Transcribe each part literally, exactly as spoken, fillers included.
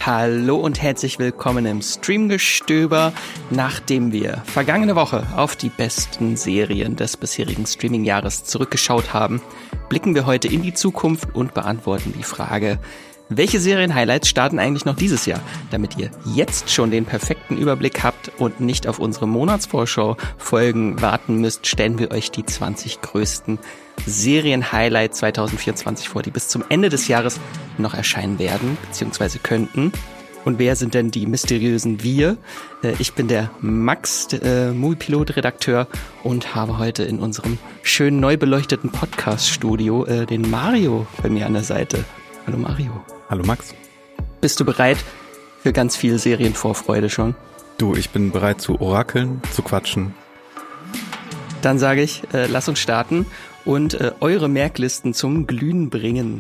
Hallo und herzlich willkommen im Streamgestöber. Nachdem wir vergangene Woche auf die besten Serien des bisherigen Streaming-Jahres zurückgeschaut haben, blicken wir heute in die Zukunft und beantworten die Frage, welche Serien-Highlights starten eigentlich noch dieses Jahr? Damit ihr jetzt schon den perfekten Überblick habt und nicht auf unsere Monatsvorschau-Folgen warten müsst, stellen wir euch die zwanzig größten Serien-Highlights zwanzig vierundzwanzig vor, die bis zum Ende des Jahres noch erscheinen werden, beziehungsweise könnten. Und wer sind denn die mysteriösen Wir? Ich bin der Max, äh, Moviepilot-Redakteur und habe heute in unserem schönen neu beleuchteten Podcast-Studio äh, den Mario bei mir an der Seite. Hallo Mario. Hallo Max. Bist du bereit für ganz viel Serienvorfreude schon? Du, ich bin bereit zu orakeln, zu quatschen. Dann sage ich, äh, lass uns starten und äh, eure Merklisten zum Glühen bringen.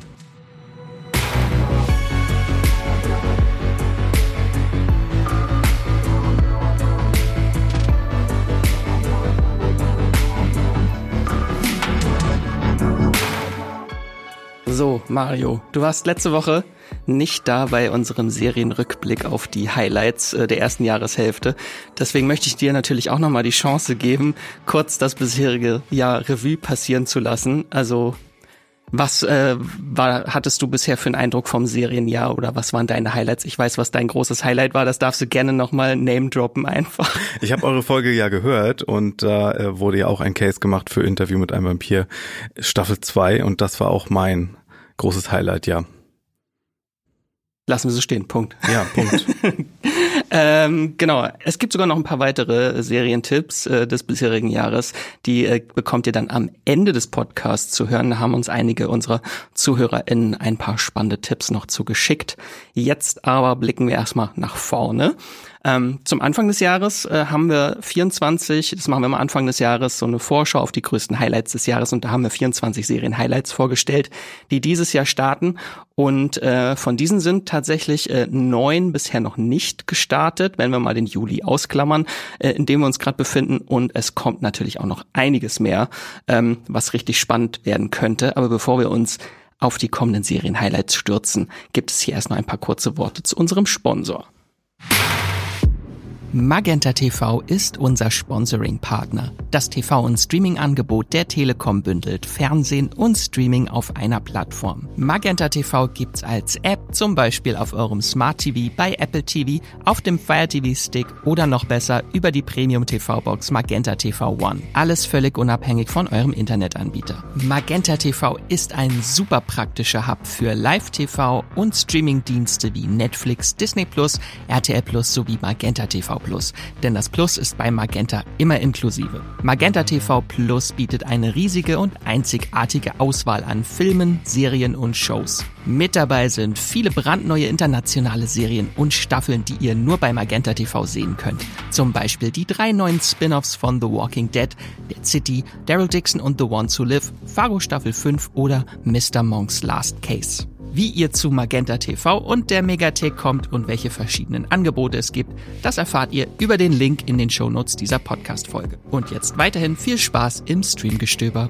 So, Mario, du warst letzte Woche nicht da bei unserem Serienrückblick auf die Highlights äh, der ersten Jahreshälfte. Deswegen möchte ich dir natürlich auch nochmal die Chance geben, kurz das bisherige Jahr Revue passieren zu lassen. Also, was äh, war, hattest du bisher für einen Eindruck vom Serienjahr oder was waren deine Highlights? Ich weiß, was dein großes Highlight war, das darfst du gerne nochmal name droppen einfach. Ich habe eure Folge ja gehört und da äh, wurde ja auch ein Case gemacht für Interview mit einem Vampir Staffel zwei und das war auch mein großes Highlight, ja. Lassen wir so stehen, Punkt. Ja, Punkt. ähm, genau, es gibt sogar noch ein paar weitere Serientipps äh, des bisherigen Jahres, die äh, bekommt ihr dann am Ende des Podcasts zu hören. Da haben uns einige unserer ZuhörerInnen ein paar spannende Tipps noch zugeschickt. Jetzt aber blicken wir erstmal nach vorne. Ähm, zum Anfang des Jahres äh, haben wir vierundzwanzig, das machen wir am Anfang des Jahres, so eine Vorschau auf die größten Highlights des Jahres und da haben wir vierundzwanzig Serien-Highlights vorgestellt, die dieses Jahr starten und äh, von diesen sind tatsächlich äh, neun bisher noch nicht gestartet, wenn wir mal den Juli ausklammern, äh, in dem wir uns gerade befinden und es kommt natürlich auch noch einiges mehr, ähm, was richtig spannend werden könnte, aber bevor wir uns auf die kommenden Serien-Highlights stürzen, gibt es hier erst noch ein paar kurze Worte zu unserem Sponsor. Magenta T V ist unser Sponsoring-Partner. Das T V- und Streaming-Angebot der Telekom bündelt Fernsehen und Streaming auf einer Plattform. Magenta T V gibt's als App, zum Beispiel auf eurem Smart T V, bei Apple T V, auf dem Fire T V-Stick oder noch besser über die Premium-T V-Box Magenta T V One. Alles völlig unabhängig von eurem Internetanbieter. Magenta T V ist ein super praktischer Hub für Live-T V und Streaming-Dienste wie Netflix, Disney Plus, R T L Plus sowie Magenta T V Plus, denn das Plus ist bei Magenta immer inklusive. Magenta T V Plus bietet eine riesige und einzigartige Auswahl an Filmen, Serien und Shows. Mit dabei sind viele brandneue internationale Serien und Staffeln, die ihr nur bei Magenta T V sehen könnt. Zum Beispiel die drei neuen Spin-offs von The Walking Dead, Dead City, Daryl Dixon und The Ones Who Live, Fargo Staffel fünf oder Mister Monks Last Case. Wie ihr zu Magenta T V und der Megathek kommt und welche verschiedenen Angebote es gibt, das erfahrt ihr über den Link in den Shownotes dieser Podcast-Folge. Und jetzt weiterhin viel Spaß im Streamgestöber.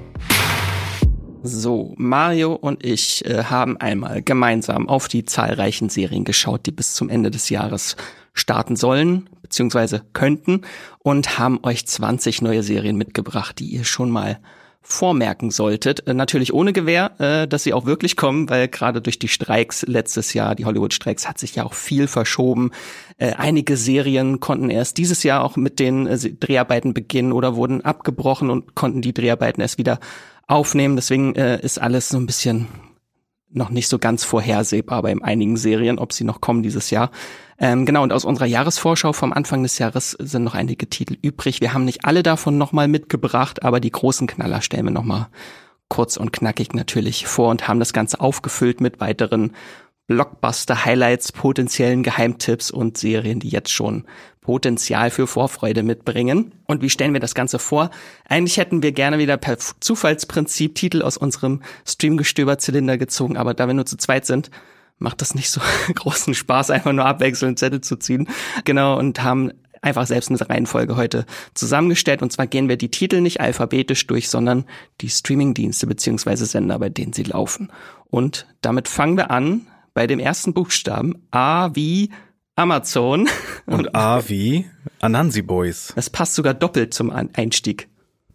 So, Mario und ich äh, haben einmal gemeinsam auf die zahlreichen Serien geschaut, die bis zum Ende des Jahres starten sollen, beziehungsweise könnten, und haben euch zwanzig neue Serien mitgebracht, die ihr schon mal vormerken solltet. Äh, natürlich ohne Gewähr, äh, dass sie auch wirklich kommen, weil gerade durch die Streiks letztes Jahr, die Hollywood-Streiks, hat sich ja auch viel verschoben. Äh, einige Serien konnten erst dieses Jahr auch mit den äh, Dreharbeiten beginnen oder wurden abgebrochen und konnten die Dreharbeiten erst wieder aufnehmen. Deswegen äh, ist alles so ein bisschen noch nicht so ganz vorhersehbar bei einigen Serien, ob sie noch kommen dieses Jahr. Ähm, genau, und aus unserer Jahresvorschau vom Anfang des Jahres sind noch einige Titel übrig. Wir haben nicht alle davon nochmal mitgebracht, aber die großen Knaller stellen wir nochmal kurz und knackig natürlich vor und haben das Ganze aufgefüllt mit weiteren Blockbuster-Highlights, potenziellen Geheimtipps und Serien, die jetzt schon Potenzial für Vorfreude mitbringen. Und wie stellen wir das Ganze vor? Eigentlich hätten wir gerne wieder per Zufallsprinzip Titel aus unserem Streamgestöber-Zylinder gezogen, aber da wir nur zu zweit sind, macht das nicht so großen Spaß, einfach nur abwechselnd Zettel zu ziehen. Genau, und haben einfach selbst eine Reihenfolge heute zusammengestellt. Und zwar gehen wir die Titel nicht alphabetisch durch, sondern die Streamingdienste bzw. Sender, bei denen sie laufen. Und damit fangen wir an bei dem ersten Buchstaben. A wie Amazon. Und A wie Anansi Boys. Das passt sogar doppelt zum Einstieg.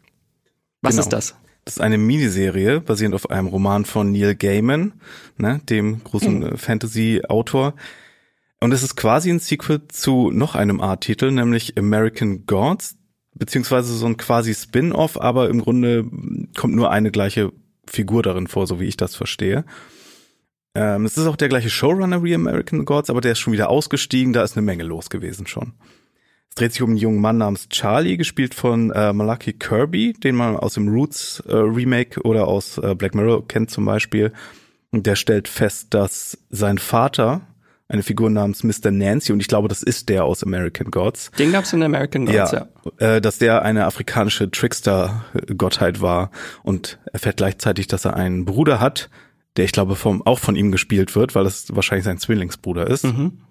Was Genau. ist das? Das ist eine Miniserie, basierend auf einem Roman von Neil Gaiman, ne, dem großen hm. Fantasy-Autor. Und es ist quasi ein Sequel zu noch einem A-Titel, nämlich American Gods, beziehungsweise so ein quasi Spin-off, aber im Grunde kommt nur eine gleiche Figur darin vor, so wie ich das verstehe. Ähm, es ist auch der gleiche Showrunner wie American Gods, aber der ist schon wieder ausgestiegen, da ist eine Menge los gewesen schon. Es dreht sich um einen jungen Mann namens Charlie, gespielt von äh, Malachi Kirby, den man aus dem Roots äh, Remake oder aus äh, Black Mirror kennt zum Beispiel. Und der stellt fest, dass sein Vater, eine Figur namens Mister Nancy, und ich glaube, das ist der aus American Gods. Den gab's in American Gods, ja. ja. Äh, dass der eine afrikanische Trickster-Gottheit war und erfährt gleichzeitig, dass er einen Bruder hat, der ich glaube vom, auch von ihm gespielt wird, weil das wahrscheinlich sein Zwillingsbruder ist. Mhm.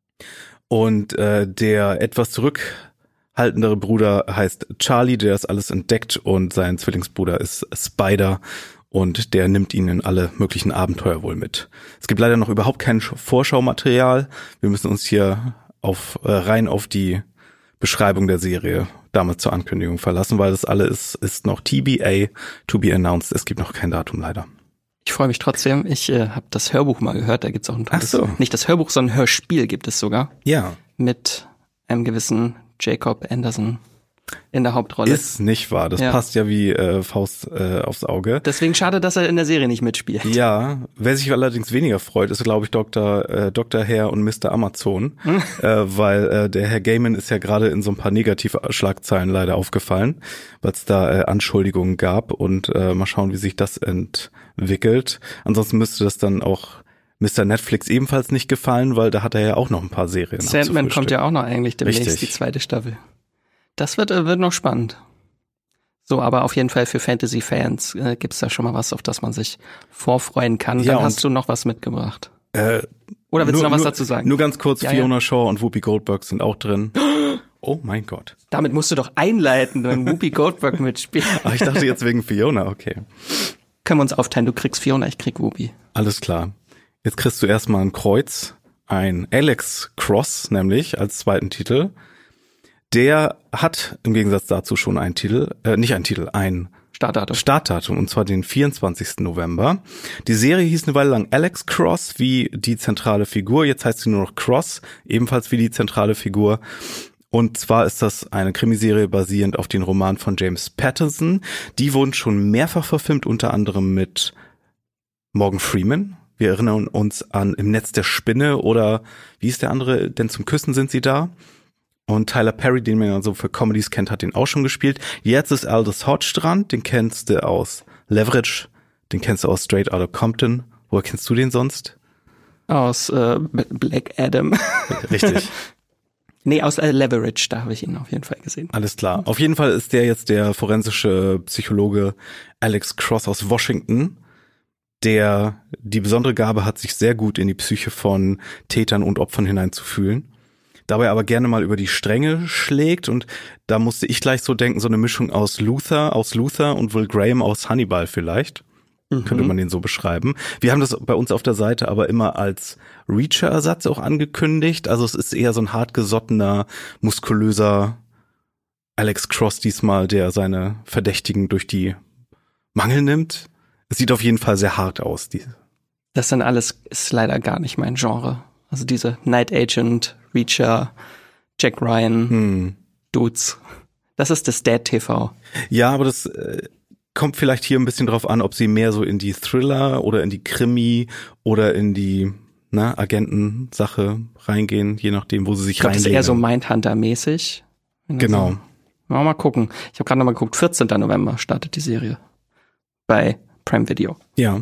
Und äh, der etwas zurückhaltendere Bruder heißt Charlie, der das alles entdeckt, und sein Zwillingsbruder ist Spider und der nimmt ihn in alle möglichen Abenteuer wohl mit. Es gibt leider noch überhaupt kein Vorschaumaterial. Wir müssen uns hier auf äh, rein auf die Beschreibung der Serie damals zur Ankündigung verlassen, weil das alles ist, ist noch T B A, to be announced. Es gibt noch kein Datum leider. Ich freue mich trotzdem. Ich äh, habe das Hörbuch mal gehört. Da gibt's auch ein tolles, Ach so. Nicht das Hörbuch, sondern ein Hörspiel gibt es sogar. Ja. Mit einem gewissen Jacob Anderson in der Hauptrolle. Ist nicht wahr. Das ja. passt ja wie äh, Faust äh, aufs Auge. Deswegen schade, dass er in der Serie nicht mitspielt. Ja. Wer sich allerdings weniger freut, ist, glaube ich, Doktor äh, Doktor Herr und Mister Amazon, hm. äh, weil äh, der Herr Gaiman ist ja gerade in so ein paar Negativschlagzeilen leider aufgefallen, weil es da äh, Anschuldigungen gab, und äh, mal schauen, wie sich das entwickelt. Ansonsten müsste das dann auch Mister Netflix ebenfalls nicht gefallen, weil da hat er ja auch noch ein paar Serien. Sandman kommt ja auch noch eigentlich demnächst, Richtig. Die zweite Staffel. Das wird, wird noch spannend. So, aber auf jeden Fall für Fantasy-Fans äh, gibt's da schon mal was, auf das man sich vorfreuen kann. Ja, Dann hast du noch was mitgebracht. Äh, Oder willst nur, du noch was nur, dazu sagen? Nur ganz kurz, ja, Fiona ja. Shaw und Whoopi Goldberg sind auch drin. Oh mein Gott. Damit musst du doch einleiten, wenn Whoopi Goldberg mitspielt. Ach, ich dachte jetzt wegen Fiona, okay. Können wir uns aufteilen, du kriegst Fiona, ich krieg Whoopi. Alles klar. Jetzt kriegst du erstmal ein Kreuz, ein Alex Cross nämlich als zweiten Titel. Der hat im Gegensatz dazu schon einen Titel, äh, nicht einen Titel, ein Startdatum. Startdatum, und zwar den vierundzwanzigsten November. Die Serie hieß eine Weile lang Alex Cross wie die zentrale Figur. Jetzt heißt sie nur noch Cross, ebenfalls wie die zentrale Figur. Und zwar ist das eine Krimiserie basierend auf den Roman von James Patterson. Die wurden schon mehrfach verfilmt, unter anderem mit Morgan Freeman. Wir erinnern uns an Im Netz der Spinne, oder wie ist der andere, denn zum Küssen sind sie da. Und Tyler Perry, den man ja so für Comedies kennt, hat den auch schon gespielt. Jetzt ist Aldous Hodge dran, den kennst du aus Leverage, den kennst du aus Straight Outta Compton. Woher kennst du den sonst? Aus äh, Black Adam. Richtig. Nee, aus äh, Leverage, da habe ich ihn auf jeden Fall gesehen. Alles klar. Auf jeden Fall ist der jetzt der forensische Psychologe Alex Cross aus Washington, der die besondere Gabe hat, sich sehr gut in die Psyche von Tätern und Opfern hineinzufühlen. Dabei aber gerne mal über die Stränge schlägt, und da musste ich gleich so denken, so eine Mischung aus Luther, aus Luther und Will Graham aus Hannibal vielleicht. Mhm. Könnte man den so beschreiben. Wir haben das bei uns auf der Seite aber immer als Reacher-Ersatz auch angekündigt. Also es ist eher so ein hartgesottener, muskulöser Alex Cross diesmal, der seine Verdächtigen durch die Mangel nimmt. Es sieht auf jeden Fall sehr hart aus. Die das dann alles ist leider gar nicht mein Genre. Also diese Night Agent, Reacher, Jack Ryan, hm. Dudes. Das ist das Dad-T V. Ja, aber das äh, kommt vielleicht hier ein bisschen drauf an, ob sie mehr so in die Thriller oder in die Krimi oder in die ne, Agentensache reingehen, je nachdem, wo sie sich reinlegen. Das ist eher so Mindhunter-mäßig. Genau. So. Mal, mal gucken. Ich habe gerade noch mal geguckt, vierzehnten November startet die Serie bei Prime Video. Ja.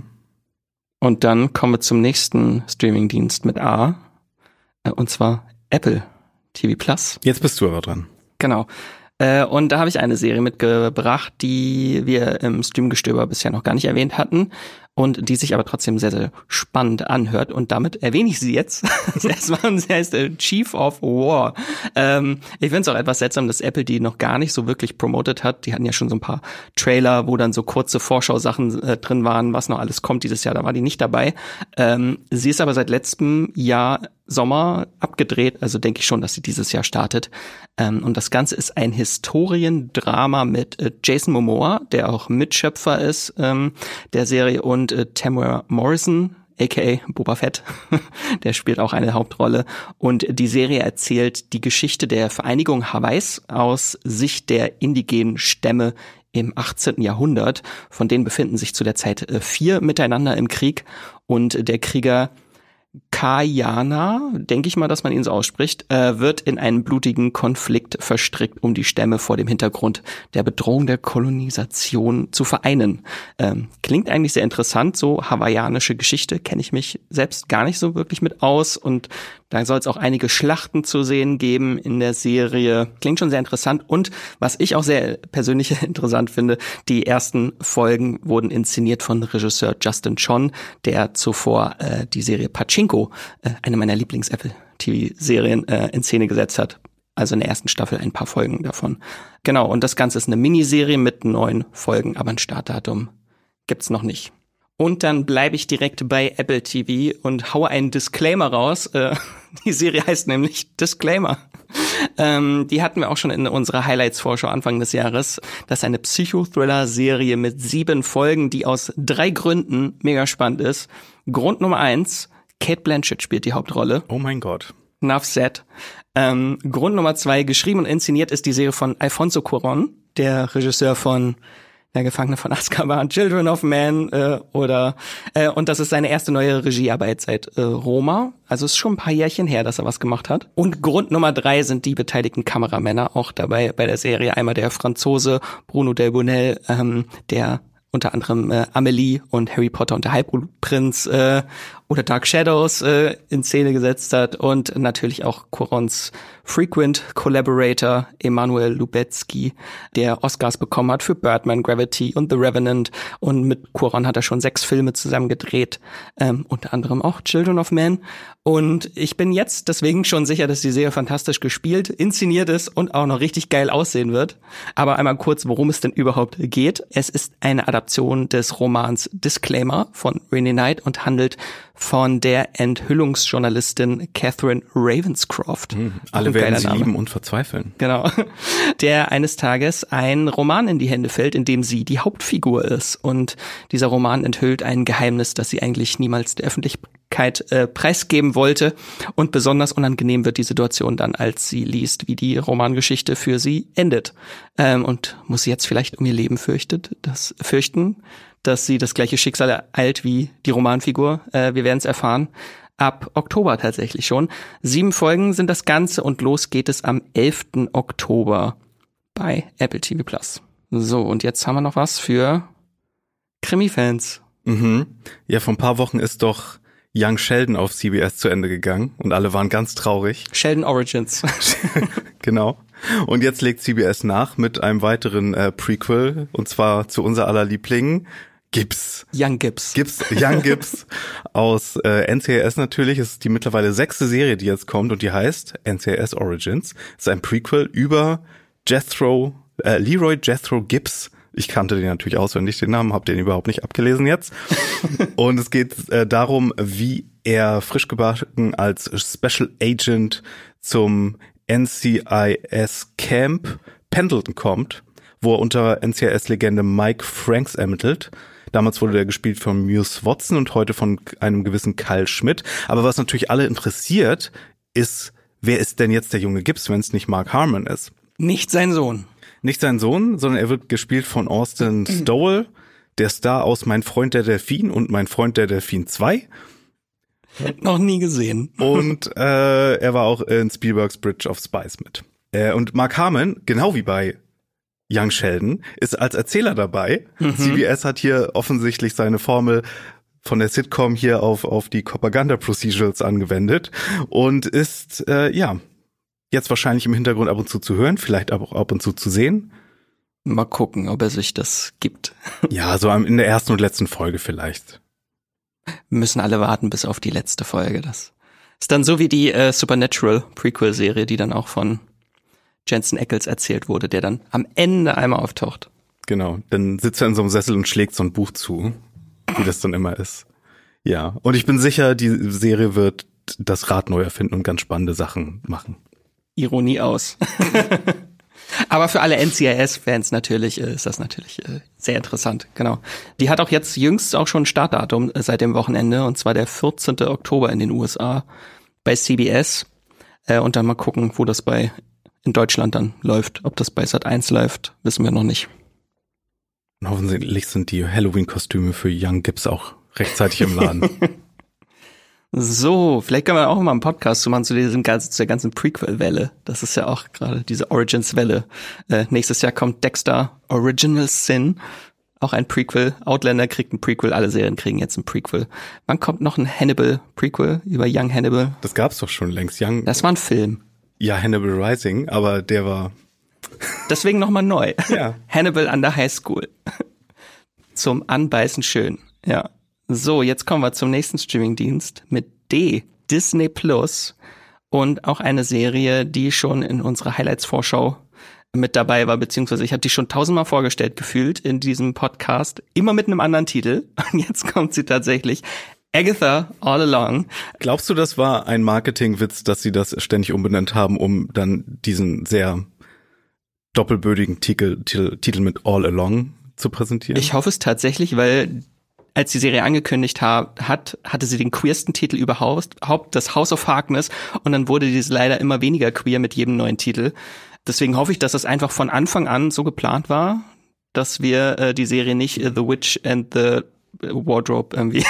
Und dann kommen wir zum nächsten Streamingdienst mit A, und zwar Apple T V Plus. Jetzt bist du aber dran. Genau. Und da habe ich eine Serie mitgebracht, die wir im Streamgestöber bisher noch gar nicht erwähnt hatten. und die sich aber trotzdem sehr, sehr spannend anhört. Und damit erwähne ich sie jetzt. Erstmal, sie heißt äh, Chief of War. Ähm, ich finde es auch etwas seltsam, dass Apple die noch gar nicht so wirklich promotet hat. Die hatten ja schon so ein paar Trailer, wo dann so kurze Vorschau-Sachen äh, drin waren, was noch alles kommt dieses Jahr. Da war die nicht dabei. Ähm, sie ist aber seit letztem Jahr Sommer abgedreht, also denke ich schon, dass sie dieses Jahr startet. Ähm, und das Ganze ist ein Historiendrama mit äh, Jason Momoa, der auch Mitschöpfer ist ähm, der Serie, und äh, Tamara Morrison, aka Boba Fett, der spielt auch eine Hauptrolle. Und die Serie erzählt die Geschichte der Vereinigung Hawaiis aus Sicht der indigenen Stämme im achtzehnten Jahrhundert. Von denen befinden sich zu der Zeit äh, vier miteinander im Krieg, und der Krieger Kayana, denke ich mal, dass man ihn so ausspricht, äh, wird in einen blutigen Konflikt verstrickt, um die Stämme vor dem Hintergrund der Bedrohung der Kolonisation zu vereinen. Ähm, klingt eigentlich sehr interessant, so hawaiianische Geschichte, kenne ich mich selbst gar nicht so wirklich mit aus, und da soll es auch einige Schlachten zu sehen geben in der Serie. Klingt schon sehr interessant, und was ich auch sehr persönlich interessant finde, die ersten Folgen wurden inszeniert von Regisseur Justin Chon, der zuvor äh, die Serie Pachinko, äh, eine meiner Lieblings-Apple-T V-Serien, äh, in Szene gesetzt hat. Also in der ersten Staffel ein paar Folgen davon. Genau, und das Ganze ist eine Miniserie mit neun Folgen, aber ein Startdatum gibt's noch nicht. Und dann bleibe ich direkt bei Apple T V und haue einen Disclaimer raus. Äh, die Serie heißt nämlich Disclaimer. Ähm, die hatten wir auch schon in unserer Highlights-Vorschau Anfang des Jahres. Das ist eine Psychothriller-Serie mit sieben Folgen, die aus drei Gründen mega spannend ist. Grund Nummer eins, Cate Blanchett spielt die Hauptrolle. Oh mein Gott. Enough said. Ähm, Grund Nummer zwei, geschrieben und inszeniert ist die Serie von Alfonso Cuarón, der Regisseur von Der Gefangene von Azkaban, Children of Men äh, oder äh, und das ist seine erste neue Regiearbeit seit äh, Roma. Also ist schon ein paar Jährchen her, dass er was gemacht hat. Und Grund Nummer drei sind die beteiligten Kameramänner auch dabei bei der Serie. Einmal der Franzose Bruno Delbonnel, ähm, der unter anderem äh, Amelie und Harry Potter und der Halbblutprinz äh, oder Dark Shadows äh, in Szene gesetzt hat, und natürlich auch Cuaróns Frequent Collaborator Emanuel Lubezki, der Oscars bekommen hat für Birdman, Gravity und The Revenant, und mit Cuarón hat er schon sechs Filme zusammen gedreht, ähm, unter anderem auch Children of Men, und ich bin jetzt deswegen schon sicher, dass die Serie fantastisch gespielt, inszeniert ist und auch noch richtig geil aussehen wird. Aber einmal kurz, worum es denn überhaupt geht. Es ist eine Adaption des Romans Disclaimer von Renee Knight und handelt von der Enthüllungsjournalistin Catherine Ravenscroft. Hm, alle werden sie lieben und verzweifeln. Genau. Der eines Tages ein Roman in die Hände fällt, in dem sie die Hauptfigur ist. Und dieser Roman enthüllt ein Geheimnis, das sie eigentlich niemals der Öffentlichkeit äh, preisgeben wollte. Und besonders unangenehm wird die Situation dann, als sie liest, wie die Romangeschichte für sie endet. Ähm, und muss sie jetzt vielleicht um ihr Leben fürchtet, das fürchten, dass sie das gleiche Schicksal ereilt wie die Romanfigur. Äh, wir werden es erfahren. Ab Oktober tatsächlich schon. Sieben Folgen sind das Ganze, und los geht es am elften Oktober bei Apple T V Plus. So, und jetzt haben wir noch was für Krimi-Fans. Mhm. Ja, vor ein paar Wochen ist doch Young Sheldon auf C B S zu Ende gegangen und alle waren ganz traurig. Sheldon Origins. Genau. Und jetzt legt C B S nach mit einem weiteren äh, Prequel, und zwar zu unser aller Liebling, Gibbs. Young Gibbs. Gibbs, Young Gibbs aus äh, N C I S natürlich. Es ist die mittlerweile sechste Serie, die jetzt kommt, und die heißt N C I S Origins. Es ist ein Prequel über Jethro, äh, Leroy Jethro Gibbs. Ich kannte den natürlich auswendig, den Namen, habe den überhaupt nicht abgelesen jetzt. Und es geht äh, darum, wie er frisch gebacken als Special Agent zum N C I S Camp Pendleton kommt, wo er unter N C I S-Legende Mike Franks ermittelt. Damals wurde er gespielt von Muse Watson und heute von einem gewissen Kyle Schmidt. Aber was natürlich alle interessiert, ist, wer ist denn jetzt der junge Gibbs, wenn es nicht Mark Harmon ist? Nicht sein Sohn. Nicht sein Sohn, sondern er wird gespielt von Austin Stowell, der Star aus Mein Freund der Delfin und Mein Freund der Delfin zwei. Noch nie gesehen. Und äh, er war auch in Spielbergs Bridge of Spies mit. Äh, und Mark Harmon, genau wie bei Young Sheldon, ist als Erzähler dabei. Mhm. C B S hat hier offensichtlich seine Formel von der Sitcom hier auf auf die Propaganda Procedurals angewendet und ist äh, ja jetzt wahrscheinlich im Hintergrund ab und zu zu hören, vielleicht aber auch ab und zu zu sehen. Mal gucken, ob er sich das gibt. Ja, so in der ersten und letzten Folge vielleicht. Wir müssen alle warten bis auf die letzte Folge. Das ist dann so wie die äh, Supernatural Prequel-Serie, die dann auch von Jensen Ackles erzählt wurde, der dann am Ende einmal auftaucht. Genau, dann sitzt er in so einem Sessel und schlägt so ein Buch zu, wie das dann immer ist. Ja, und ich bin sicher, die Serie wird das Rad neu erfinden und ganz spannende Sachen machen. Ironie aus. Aber für alle N C I S-Fans natürlich äh, ist das natürlich äh, sehr interessant, genau. Die hat auch jetzt jüngst auch schon ein Startdatum äh, seit dem Wochenende, und zwar der vierzehnten Oktober in den U S A bei C B S. Äh, und dann mal gucken, wo das bei in Deutschland dann läuft. Ob das bei Sat eins läuft, wissen wir noch nicht. Und hoffentlich sind die Halloween-Kostüme für Young Gibbs auch rechtzeitig im Laden. So, vielleicht können wir auch mal einen Podcast zu machen zu diesem ganzen, zu der ganzen Prequel-Welle. Das ist ja auch gerade diese Origins-Welle. Äh, nächstes Jahr kommt Dexter Original Sin, auch ein Prequel. Outlander kriegt ein Prequel, alle Serien kriegen jetzt ein Prequel. Wann kommt noch ein Hannibal-Prequel über Young Hannibal? Das gab's doch schon längst. Young. Das war ein Film. Ja, Hannibal Rising, aber der war... Deswegen nochmal neu. Ja. Hannibal an der High School. Zum Anbeißen schön, ja. So, jetzt kommen wir zum nächsten Streamingdienst mit D, Disney Plus, und auch eine Serie, die schon in unserer Highlights-Vorschau mit dabei war, beziehungsweise ich habe die schon tausendmal vorgestellt gefühlt in diesem Podcast, immer mit einem anderen Titel. Und jetzt kommt sie tatsächlich. Agatha All Along. Glaubst du, das war ein Marketingwitz, dass sie das ständig umbenannt haben, um dann diesen sehr doppelbödigen Titel, Titel, Titel mit All Along zu präsentieren? Ich hoffe es tatsächlich, weil als die Serie angekündigt ha- hat, hatte sie den queersten Titel überhaupt, das House of Harkness, und dann wurde dies leider immer weniger queer mit jedem neuen Titel. Deswegen hoffe ich, dass das einfach von Anfang an so geplant war, dass wir äh, die Serie nicht äh, The Witch and the Wardrobe irgendwie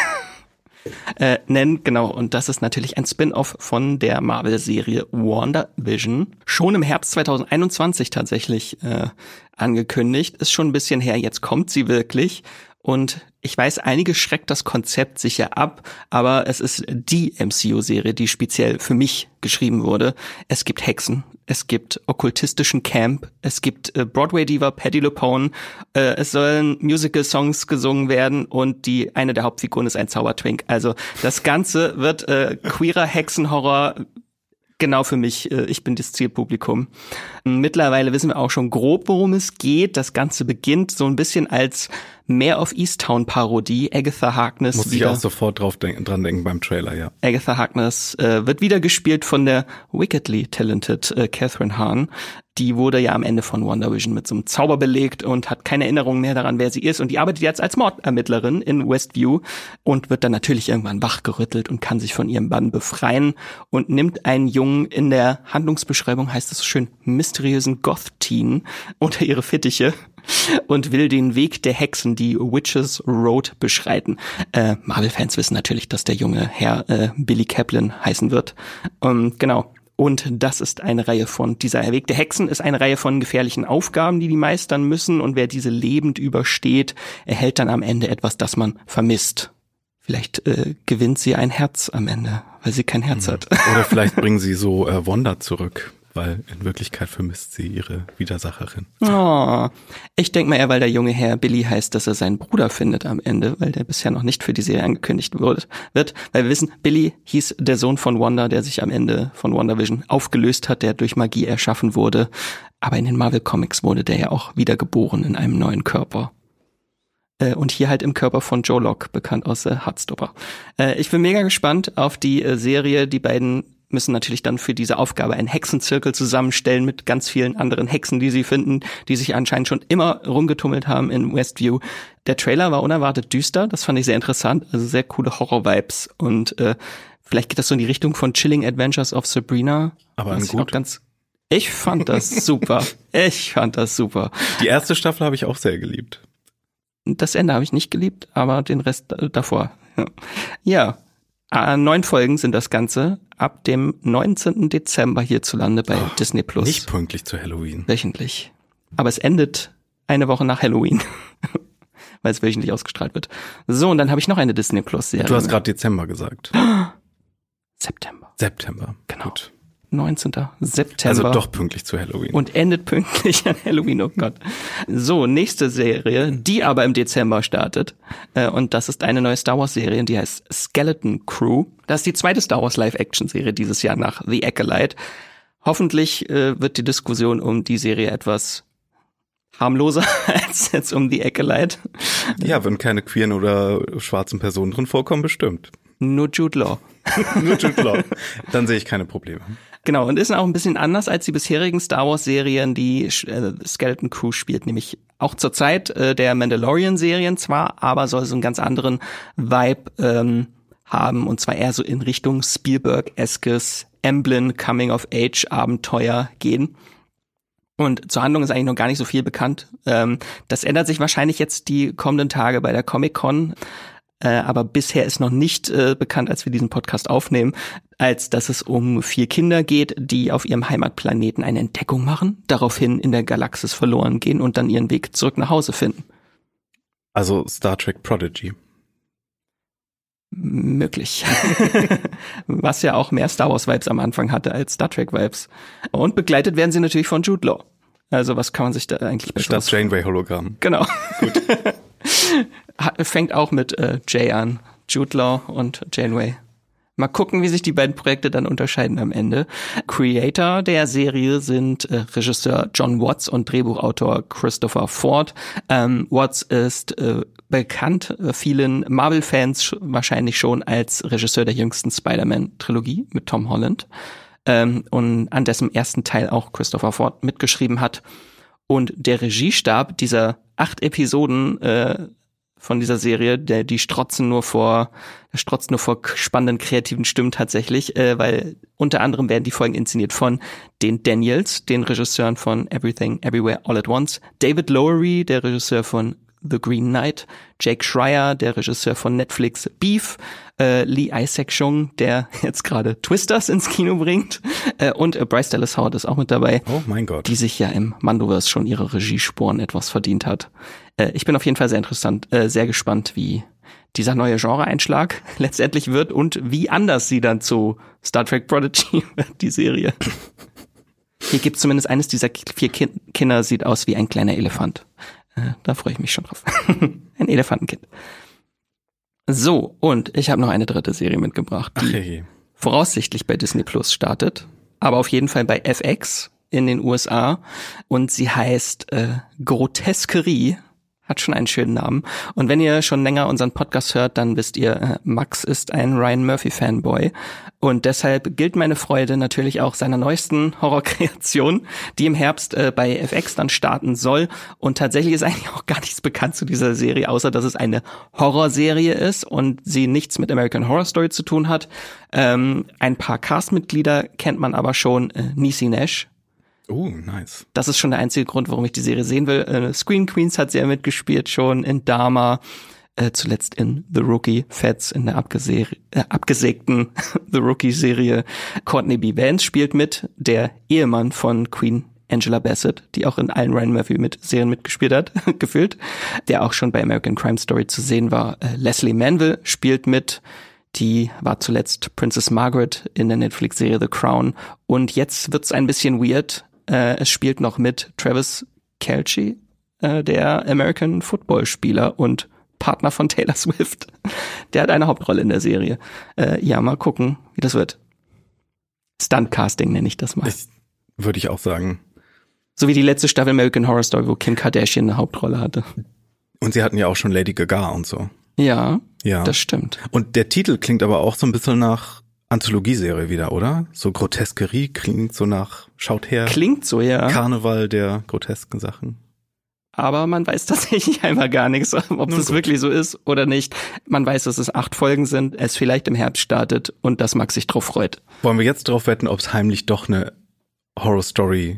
äh, nennen. Genau, und das ist natürlich ein Spin-off von der Marvel-Serie WandaVision. Schon im Herbst zwanzig einundzwanzig tatsächlich äh, angekündigt. Ist schon ein bisschen her, jetzt kommt sie wirklich. Und ich weiß, einige schreckt das Konzept sicher ab, aber es ist die M C U-Serie, die speziell für mich geschrieben wurde. Es gibt Hexen, es gibt okkultistischen Camp, es gibt äh, Broadway-Diva Patti LuPone, äh, es sollen Musical-Songs gesungen werden und die eine der Hauptfiguren ist ein Zaubertwink. Also das Ganze wird äh, queerer Hexenhorror. Genau für mich, ich bin das Zielpublikum. Mittlerweile wissen wir auch schon grob, worum es geht. Das Ganze beginnt so ein bisschen als Mare of Easttown-Parodie. Agatha Harkness. Muss ich auch sofort drauf denken, dran denken beim Trailer, ja. Agatha Harkness äh, wird wieder gespielt von der wickedly talented äh, Catherine Hahn. Die wurde ja am Ende von WandaVision mit so einem Zauber belegt und hat keine Erinnerung mehr daran, wer sie ist. Und die arbeitet jetzt als Mordermittlerin in Westview und wird dann natürlich irgendwann wachgerüttelt und kann sich von ihrem Bann befreien und nimmt einen Jungen, in der Handlungsbeschreibung heißt es so schön, mysteriösen Goth-Teen unter ihre Fittiche und will den Weg der Hexen, die Witches Road, beschreiten. Äh, Marvel-Fans wissen natürlich, dass der junge Herr äh, Billy Kaplan heißen wird. Ähm, genau. Und das ist eine Reihe von, dieser Weg der Hexen ist eine Reihe von gefährlichen Aufgaben, die die meistern müssen. Und wer diese lebend übersteht, erhält dann am Ende etwas, das man vermisst. Vielleicht äh, gewinnt sie ein Herz am Ende, weil sie kein Herz hat. Oder vielleicht bringen sie so äh, Wanda zurück, weil in Wirklichkeit vermisst sie ihre Widersacherin. Oh, ich denke mal eher, weil der junge Herr Billy heißt, dass er seinen Bruder findet am Ende, weil der bisher noch nicht für die Serie angekündigt wird. Weil wir wissen, Billy hieß der Sohn von Wanda, der sich am Ende von WandaVision aufgelöst hat, der durch Magie erschaffen wurde. Aber in den Marvel Comics wurde der ja auch wiedergeboren in einem neuen Körper. Äh, und hier halt im Körper von Joe Locke, bekannt aus äh, Heartstopper. Äh, ich bin mega gespannt auf die äh, Serie. Die beiden müssen natürlich dann für diese Aufgabe einen Hexenzirkel zusammenstellen mit ganz vielen anderen Hexen, die sie finden, die sich anscheinend schon immer rumgetummelt haben in Westview. Der Trailer war unerwartet düster, das fand ich sehr interessant, also sehr coole Horror-Vibes und äh, vielleicht geht das so in die Richtung von Chilling Adventures of Sabrina. Aber ein gut. Ganz, ich fand das super, ich fand das super. Die erste Staffel habe ich auch sehr geliebt. Das Ende habe ich nicht geliebt, aber den Rest davor. Ja. ja. Äh, neun Folgen sind das Ganze, ab dem neunzehnten Dezember hierzulande bei oh, Disney Plus. Nicht pünktlich zu Halloween. Wöchentlich. Aber es endet eine Woche nach Halloween, weil es wöchentlich ausgestrahlt wird. So, und dann habe ich noch eine Disney Plus Serie. Du hast gerade Dezember gesagt. September. September, genau. Gut. neunzehnten September. Also doch pünktlich zu Halloween. Und endet pünktlich an Halloween, oh Gott. So, nächste Serie, die aber im Dezember startet. Äh, und das ist eine neue Star Wars Serie, die heißt Skeleton Crew. Das ist die zweite Star Wars Live-Action-Serie dieses Jahr nach The Acolyte. Hoffentlich äh, wird die Diskussion um die Serie etwas harmloser als jetzt um The Acolyte. Ja, wenn keine queeren oder schwarzen Personen drin vorkommen, bestimmt. Nur Jude Law. Nur Jude Law. Dann sehe ich keine Probleme. Genau, und ist auch ein bisschen anders als die bisherigen Star Wars Serien, die äh, Skeleton Crew spielt, nämlich auch zur Zeit äh, der Mandalorian-Serien zwar, aber soll so einen ganz anderen Vibe ähm, haben, und zwar eher so in Richtung Spielberg-eskes Amblin Coming-of-Age-Abenteuer gehen. Und zur Handlung ist eigentlich noch gar nicht so viel bekannt. Ähm, das ändert sich wahrscheinlich jetzt die kommenden Tage bei der Comic-Con. Äh, aber bisher ist noch nicht äh, bekannt, als wir diesen Podcast aufnehmen, als dass es um vier Kinder geht, die auf ihrem Heimatplaneten eine Entdeckung machen, daraufhin in der Galaxis verloren gehen und dann ihren Weg zurück nach Hause finden. Also Star Trek Prodigy. Möglich. Was ja auch mehr Star Wars Vibes am Anfang hatte als Star Trek Vibes. Und begleitet werden sie natürlich von Jude Law. Also was kann man sich da eigentlich besser Statt Janeway Hologramm. Genau. Gut. Fängt auch mit äh, Jay an. Jude Law und Janeway. Mal gucken, wie sich die beiden Projekte dann unterscheiden am Ende. Creator der Serie sind äh, Regisseur John Watts und Drehbuchautor Christopher Ford. Ähm, Watts ist äh, bekannt äh, vielen Marvel-Fans sch- wahrscheinlich schon als Regisseur der jüngsten Spider-Man-Trilogie mit Tom Holland. Ähm, und an dessen ersten Teil auch Christopher Ford mitgeschrieben hat. Und der Regiestab dieser acht Episoden äh, von dieser Serie, der die strotzen nur vor, der strotzt nur vor spannenden kreativen Stimmen tatsächlich, äh, weil unter anderem werden die Folgen inszeniert von den Daniels, den Regisseuren von Everything Everywhere All at Once, David Lowery, der Regisseur von The Green Knight, Jake Schreier, der Regisseur von Netflix Beef, äh, Lee Isaac-Chung, der jetzt gerade Twisters ins Kino bringt, äh, und äh, Bryce Dallas Howard ist auch mit dabei. Oh mein Gott. Die sich ja im Mandoverse schon ihre Regiesporen etwas verdient hat. Äh, ich bin auf jeden Fall sehr interessant, äh, sehr gespannt, wie dieser neue Genre-Einschlag letztendlich wird und wie anders sie dann zu Star Trek Prodigy wird, die Serie. Hier gibt es zumindest eines dieser vier kind- Kinder, sieht aus wie ein kleiner Elefant. Äh, da freue ich mich schon drauf. Ein Elefantenkind. So, und ich habe noch eine dritte Serie mitgebracht, die Ach, hey. voraussichtlich bei Disney Plus startet, aber auf jeden Fall bei F X in den U S A. Und sie heißt äh, Grotesquerie. Hat schon einen schönen Namen. Und wenn ihr schon länger unseren Podcast hört, dann wisst ihr, äh, Max ist ein Ryan Murphy-Fanboy. Und deshalb gilt meine Freude natürlich auch seiner neuesten Horrorkreation, die im Herbst äh, bei F X dann starten soll. Und tatsächlich ist eigentlich auch gar nichts bekannt zu dieser Serie, außer dass es eine Horrorserie ist und sie nichts mit American Horror Story zu tun hat. Ähm, ein paar Castmitglieder kennt man aber schon. Äh, Niecy Nash. Oh, nice. Das ist schon der einzige Grund, warum ich die Serie sehen will. Äh, Screen Queens hat sie ja mitgespielt schon, in Dharma, äh, zuletzt in The Rookie, Fats in der abgese- äh, abgesägten The Rookie-Serie. Courtney B. Vance spielt mit, der Ehemann von Queen Angela Bassett, die auch in allen Ryan Murphy mit Serien mitgespielt hat, gefühlt, der auch schon bei American Crime Story zu sehen war. Äh, Leslie Manville spielt mit, die war zuletzt Princess Margaret in der Netflix-Serie The Crown. Und jetzt wird's ein bisschen weird. Äh, es spielt noch mit Travis Kelce, äh, der American Football-Spieler und Partner von Taylor Swift. Der hat eine Hauptrolle in der Serie. Äh, ja, mal gucken, wie das wird. Stunt-Casting nenne ich das mal. Ich, würde ich auch sagen. So wie die letzte Staffel American Horror Story, wo Kim Kardashian eine Hauptrolle hatte. Und sie hatten ja auch schon Lady Gaga und so. Ja, ja, das stimmt. Und der Titel klingt aber auch so ein bisschen nach Anthologieserie wieder, oder? So Grotesquerie klingt so nach, schaut her. Klingt so, ja. Karneval der grotesken Sachen. Aber man weiß tatsächlich einmal gar nichts, ob es wirklich so ist oder nicht. Man weiß, dass es acht Folgen sind, es vielleicht im Herbst startet und dass Max sich drauf freut. Wollen wir jetzt drauf wetten, ob es heimlich doch eine Horror-Story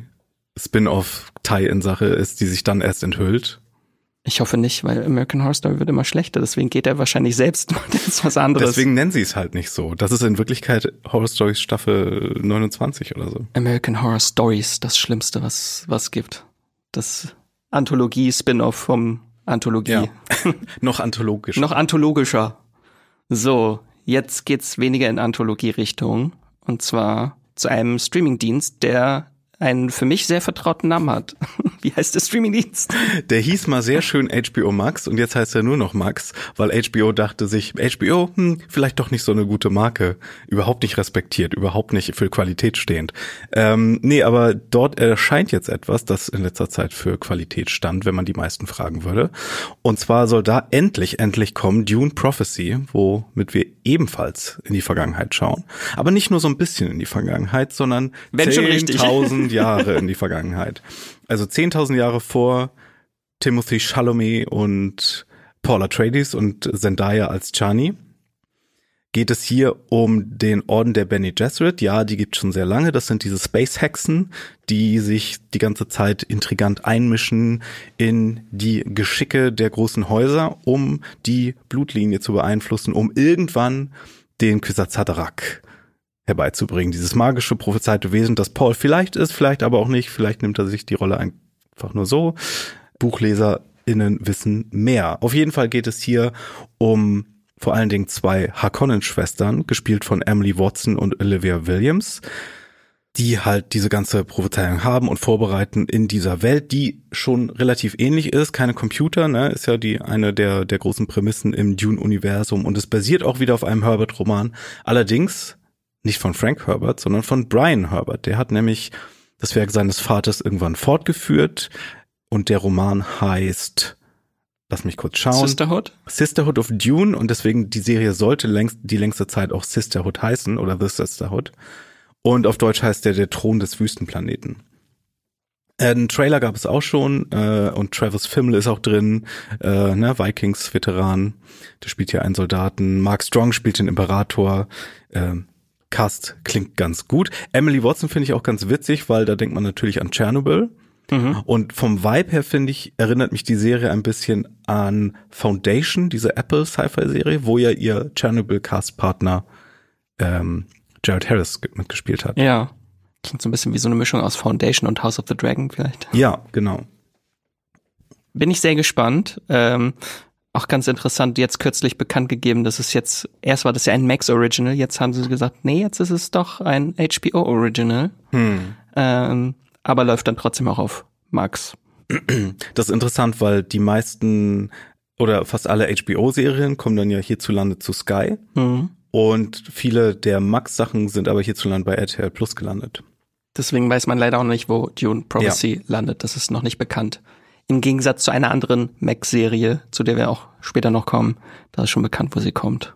Spin-off-Tie-in-Sache ist, die sich dann erst enthüllt? Ich hoffe nicht, weil American Horror Story wird immer schlechter, deswegen geht er wahrscheinlich selbst und ist was anderes. Deswegen nennen sie es halt nicht so. Das ist in Wirklichkeit Horror Stories Staffel neunundzwanzig oder so. American Horror Stories, das Schlimmste, was was gibt. Das Anthologie-Spin-off vom Anthologie. Ja. Noch anthologischer. Noch anthologischer. So, jetzt geht's weniger in Anthologie-Richtung. Und zwar zu einem Streamingdienst, der einen für mich sehr vertrauten Namen hat. Wie heißt der Streamingdienst? Der hieß mal sehr schön H B O Max und jetzt heißt er nur noch Max, weil H B O dachte sich, H B O, hm, vielleicht doch nicht so eine gute Marke. Überhaupt nicht respektiert, überhaupt nicht für Qualität stehend. Ähm, nee, aber dort erscheint jetzt etwas, das in letzter Zeit für Qualität stand, wenn man die meisten fragen würde. Und zwar soll da endlich, endlich kommen Dune Prophecy, womit wir ebenfalls in die Vergangenheit schauen. Aber nicht nur so ein bisschen in die Vergangenheit, sondern zehntausend Jahre in die Vergangenheit. Also zehntausend Jahre vor Timothée Chalamet und Paul Atreides und Zendaya als Chani geht es hier um den Orden der Bene Gesserit. Ja, die gibt es schon sehr lange. Das sind diese Space-Hexen, die sich die ganze Zeit intrigant einmischen in die Geschicke der großen Häuser, um die Blutlinie zu beeinflussen, um irgendwann den Kwisatz Haderach herbeizubringen. Dieses magische, prophezeite Wesen, das Paul vielleicht ist, vielleicht aber auch nicht. Vielleicht nimmt er sich die Rolle einfach nur so. BuchleserInnen wissen mehr. Auf jeden Fall geht es hier um vor allen Dingen zwei Harkonnen-Schwestern, gespielt von Emily Watson und Olivia Williams, die halt diese ganze Prophezeiung haben und vorbereiten in dieser Welt, die schon relativ ähnlich ist. Keine Computer, ne, ist ja die eine der der großen Prämissen im Dune-Universum und es basiert auch wieder auf einem Herbert-Roman. Allerdings nicht von Frank Herbert, sondern von Brian Herbert. Der hat nämlich das Werk seines Vaters irgendwann fortgeführt und der Roman heißt, lass mich kurz schauen. Sisterhood? Sisterhood of Dune und deswegen die Serie sollte längst die längste Zeit auch Sisterhood heißen oder The Sisterhood. Und auf Deutsch heißt der Der Thron des Wüstenplaneten. Einen Trailer gab es auch schon äh, und Travis Fimmel ist auch drin, äh, ne, Vikings-Veteran. Der spielt hier einen Soldaten. Mark Strong spielt den Imperator. Äh, Cast klingt ganz gut. Emily Watson finde ich auch ganz witzig, weil da denkt man natürlich an Chernobyl. Mhm. Und vom Vibe her, finde ich, erinnert mich die Serie ein bisschen an Foundation, diese Apple-Sci-Fi-Serie, wo ja ihr Chernobyl-Cast-Partner ähm, Jared Harris mitgespielt hat. Ja, klingt so ein bisschen wie so eine Mischung aus Foundation und House of the Dragon vielleicht. Ja, genau. Bin ich sehr gespannt. Ähm, auch ganz interessant, jetzt kürzlich bekannt gegeben, dass es jetzt, erst war das ja ein Max Original, jetzt haben sie gesagt, nee, jetzt ist es doch ein H B O Original. Hm. Ähm, aber läuft dann trotzdem auch auf Max. Das ist interessant, weil die meisten oder fast alle H B O-Serien kommen dann ja hierzulande zu Sky. Mhm. Und viele der Max-Sachen sind aber hierzulande bei R T L Plus gelandet. Deswegen weiß man leider auch nicht, wo Dune Prophecy ja. landet. Das ist noch nicht bekannt. Im Gegensatz zu einer anderen Max-Serie, zu der wir auch später noch kommen, da ist schon bekannt, wo sie kommt.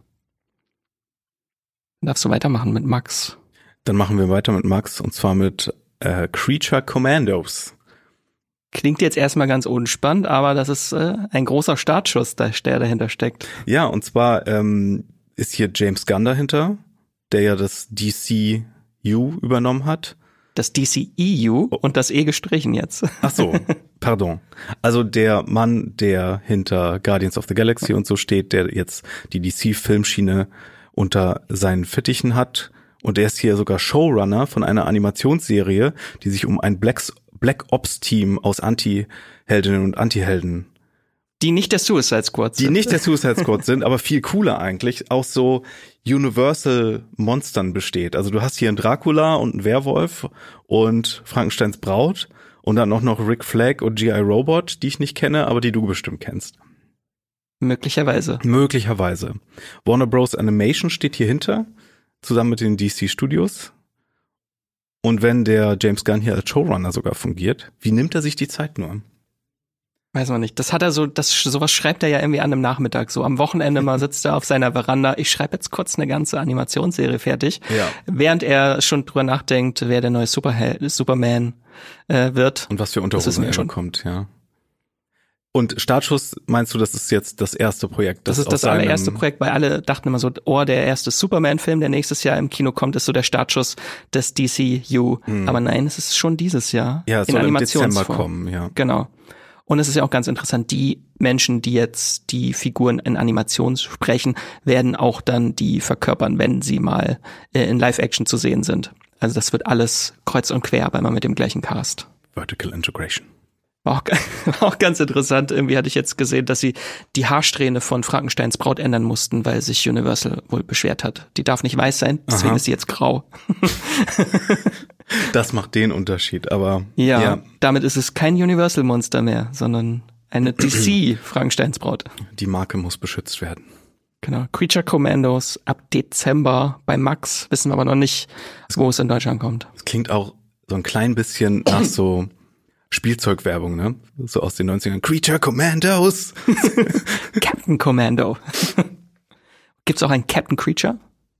Darfst du weitermachen mit Max? Dann machen wir weiter mit Max und zwar mit äh, Creature Commandos. Klingt jetzt erstmal ganz unspannend, aber das ist äh, ein großer Startschuss, der dahinter steckt. Ja, und zwar ähm, ist hier James Gunn dahinter, der ja das D C U übernommen hat. Das D C E U und das E gestrichen jetzt. Ach so, pardon. Also der Mann, der hinter Guardians of the Galaxy und so steht, der jetzt die D C-Filmschiene unter seinen Fittichen hat. Und der ist hier sogar Showrunner von einer Animationsserie, die sich um ein Black, Black Ops-Team aus Anti-Heldinnen und Anti-Helden Die nicht der Suicide Squad sind. Die nicht der Suicide Squad sind, aber viel cooler eigentlich, aus so Universal-Monstern besteht. Also du hast hier einen Dracula und einen Werwolf und Frankensteins Braut und dann auch noch Rick Flag und G I Robot, die ich nicht kenne, aber die du bestimmt kennst. Möglicherweise. Möglicherweise. Warner Bros. Animation steht hier hinter, zusammen mit den D C Studios. Und wenn der James Gunn hier als Showrunner sogar fungiert, wie nimmt er sich die Zeit nur? Weiß man nicht. Das hat er so, das sowas schreibt er ja irgendwie an einem Nachmittag. So am Wochenende mal sitzt er auf seiner Veranda. Ich schreibe jetzt kurz eine ganze Animationsserie fertig. Ja. Während er schon drüber nachdenkt, wer der neue Superheld, Superman äh, wird. Und was für Unterhosen er bekommt, ja. Und Startschuss, meinst du, das ist jetzt das erste Projekt? Das, das ist das allererste Projekt, weil alle dachten immer so, oh, der erste Superman-Film, der nächstes Jahr im Kino kommt, ist so der Startschuss des D C U. Hm. Aber nein, es ist schon dieses Jahr. Ja, es in soll im Dezember kommen, ja. Genau. Und es ist ja auch ganz interessant, die Menschen, die jetzt die Figuren in Animation sprechen, werden auch dann die verkörpern, wenn sie mal äh, in Live-Action zu sehen sind. Also das wird alles kreuz und quer, aber immer mit dem gleichen Cast. Vertical Integration. War auch, war auch ganz interessant. Irgendwie hatte ich jetzt gesehen, dass sie die Haarsträhne von Frankensteins Braut ändern mussten, weil sich Universal wohl beschwert hat. Die darf nicht weiß sein, deswegen Aha. ist sie jetzt grau. Das macht den Unterschied, aber ja, ja. Damit ist es kein Universal-Monster mehr, sondern eine D C-Frankensteins Braut. Die Marke muss beschützt werden. Genau. Creature Commandos ab Dezember bei Max. Wissen wir aber noch nicht, wo es in Deutschland kommt. Es klingt auch so ein klein bisschen nach so Spielzeugwerbung, ne? So aus den neunzigern. Creature Commandos! Captain Commando. Gibt's auch einen Captain Creature?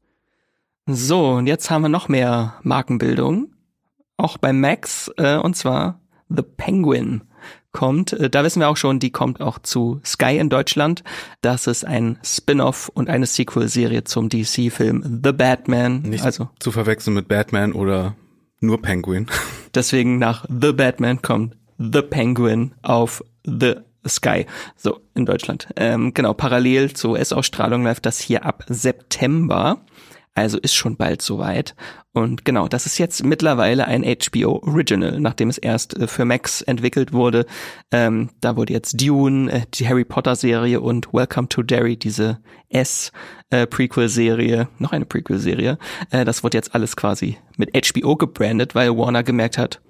So, und jetzt haben wir noch mehr Markenbildung. Auch bei Max, äh, und zwar The Penguin kommt. Äh, da wissen wir auch schon, die kommt auch zu Sky in Deutschland. Das ist ein Spin-off und eine Sequel-Serie zum D C-Film The Batman. Nicht also zu verwechseln mit Batman oder nur Penguin. Deswegen nach The Batman kommt The Penguin auf The Sky, so in Deutschland. Ähm, genau, parallel zur U S-Ausstrahlung läuft das hier ab September. Also ist schon bald soweit. Und genau, das ist jetzt mittlerweile ein H B O Original, nachdem es erst äh, für Max entwickelt wurde. Ähm, da wurde jetzt Dune, äh, die Harry Potter Serie und Welcome to Derry, diese S-Prequel-Serie, äh, noch eine Prequel-Serie. Äh, das wurde jetzt alles quasi mit H B O gebrandet, weil Warner gemerkt hat,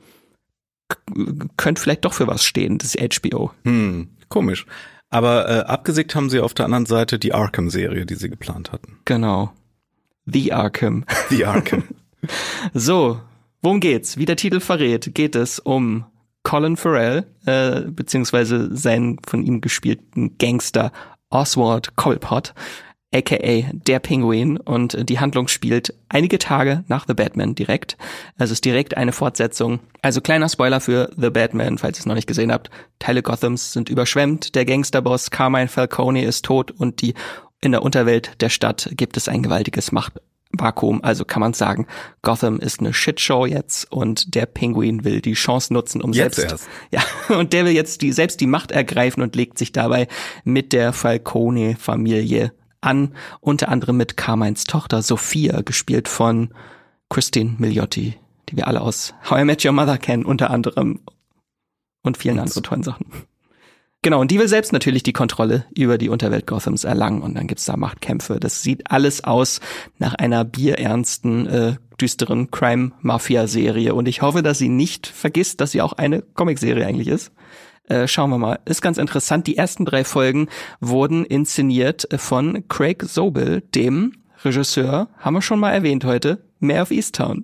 k- könnte vielleicht doch für was stehen, das H B O. Hm, komisch. Aber äh, abgesägt haben sie auf der anderen Seite die Arkham-Serie, die sie geplant hatten. Genau. The Arkham. The Arkham. So, worum geht's? Wie der Titel verrät, geht es um Colin Farrell, äh, beziehungsweise seinen von ihm gespielten Gangster Oswald Cobblepot, aka der Pinguin, und die Handlung spielt einige Tage nach The Batman direkt. Also ist direkt eine Fortsetzung. Also kleiner Spoiler für The Batman, falls ihr es noch nicht gesehen habt. Teile Gothams sind überschwemmt, der Gangsterboss Carmine Falcone ist tot und die in der Unterwelt der Stadt gibt es ein gewaltiges Machtvakuum. Also kann man sagen, Gotham ist eine Shitshow jetzt und der Pinguin will die Chance nutzen, um jetzt selbst, erst. ja, und der will jetzt die, selbst die Macht ergreifen und legt sich dabei mit der Falcone-Familie an, unter anderem mit Carmines Tochter Sophia, gespielt von Christine Milioti, die wir alle aus How I Met Your Mother kennen, unter anderem, und vielen anderen tollen Sachen. Genau, und die will selbst natürlich die Kontrolle über die Unterwelt Gothams erlangen und dann gibt's da Machtkämpfe. Das sieht alles aus nach einer bierernsten, äh, düsteren Crime-Mafia-Serie und ich hoffe, dass sie nicht vergisst, dass sie auch eine Comicserie eigentlich ist. Äh, schauen wir mal. Ist ganz interessant. Die ersten drei Folgen wurden inszeniert von Craig Zobel, dem Regisseur, haben wir schon mal erwähnt heute, Mayor of Easttown.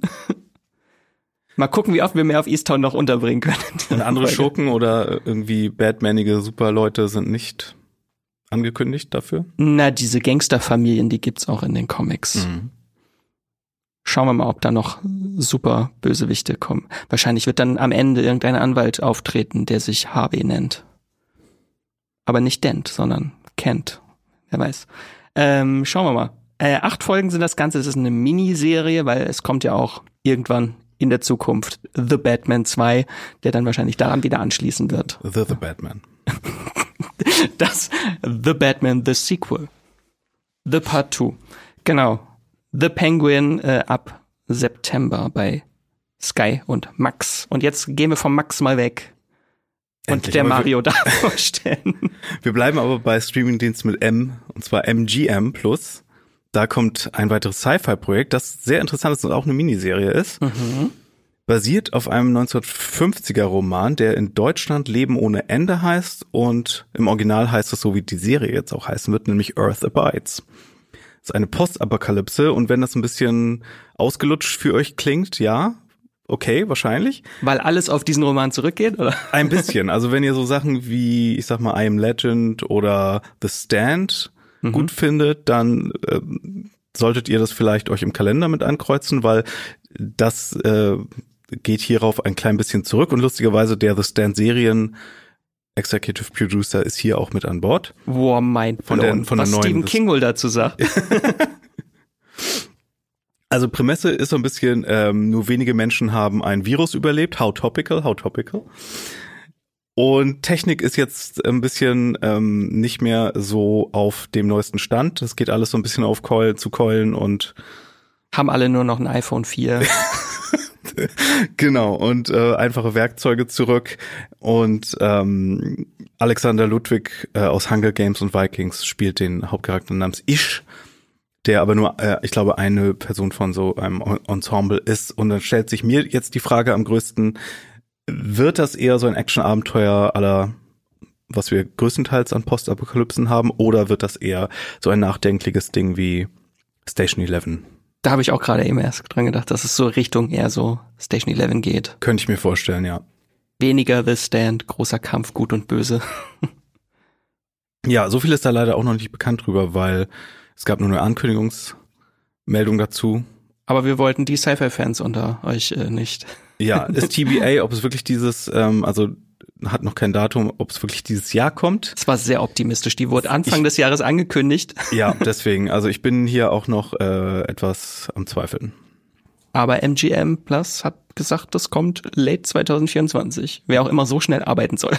Mal gucken, wie oft wir mehr auf Easttown noch unterbringen können. Und andere Schurken oder irgendwie batmanige Superleute sind nicht angekündigt dafür? Na, diese Gangsterfamilien, die gibt's auch in den Comics. Mhm. Schauen wir mal, ob da noch super Bösewichte kommen. Wahrscheinlich wird dann am Ende irgendein Anwalt auftreten, der sich Harvey nennt. Aber nicht Dent, sondern Kent. Wer weiß. Ähm, schauen wir mal. Äh, acht Folgen sind das Ganze. Das ist eine Miniserie, weil es kommt ja auch irgendwann in der Zukunft The Batman zwei, der dann wahrscheinlich daran wieder anschließen wird. The The Batman. Das The Batman, The Sequel. The Part zwei. Genau. The Penguin äh, ab September bei Sky und Max. Und jetzt gehen wir vom Max mal weg. Endlich, und der Mario da vorstellen. Wir bleiben aber bei Streamingdiensten mit M, und zwar M G M Plus. Da kommt ein weiteres Sci-Fi-Projekt, das sehr interessant ist und auch eine Miniserie ist. Mhm. Basiert auf einem neunzehnhundertfünfziger Roman, der in Deutschland Leben ohne Ende heißt und im Original heißt es so, wie die Serie jetzt auch heißen wird, nämlich Earth Abides. Das ist eine Postapokalypse und wenn das ein bisschen ausgelutscht für euch klingt, ja, okay, wahrscheinlich. Weil alles auf diesen Roman zurückgeht, oder? Ein bisschen. Also wenn ihr so Sachen wie, ich sag mal, I Am Legend oder The Stand mhm. gut findet, dann äh, solltet ihr das vielleicht euch im Kalender mit ankreuzen, weil das äh, geht hierauf ein klein bisschen zurück und lustigerweise der The Stand Serien Executive Producer ist hier auch mit an Bord. Wow, mein von der, von was der neuen Stephen King wohl dazu sagt. Also Prämisse ist so ein bisschen, ähm, nur wenige Menschen haben ein Virus überlebt. How topical, how topical. Und Technik ist jetzt ein bisschen ähm, nicht mehr so auf dem neuesten Stand. Es geht alles so ein bisschen auf Keulen zu Keulen und haben alle nur noch ein iPhone vier. Genau, und äh, einfache Werkzeuge zurück. Und ähm, Alexander Ludwig äh, aus Hunger Games und Vikings spielt den Hauptcharakter namens Ish, der aber nur, äh, ich glaube, eine Person von so einem Ensemble ist. Und dann stellt sich mir jetzt die Frage am größten, wird das eher so ein Action-Abenteuer aller, was wir größtenteils an Postapokalypsen haben, oder wird das eher so ein nachdenkliches Ding wie Station elf? Da habe ich auch gerade eben erst dran gedacht, dass es so Richtung eher so Station elf geht. Könnte ich mir vorstellen, ja. Weniger The Stand, großer Kampf, gut und böse. Ja, so viel ist da leider auch noch nicht bekannt drüber, weil es gab nur eine Ankündigungsmeldung dazu. Aber wir wollten die Sci-Fi-Fans unter euch äh, nicht. Ja, ist T B A, ob es wirklich dieses, ähm, also hat noch kein Datum, ob es wirklich dieses Jahr kommt. Es war sehr optimistisch. Die wurde Anfang ich, des Jahres angekündigt. Ja, deswegen. Also ich bin hier auch noch äh, etwas am Zweifeln. Aber M G M Plus hat gesagt, das kommt late zwanzig vierundzwanzig. Wer auch immer so schnell arbeiten soll.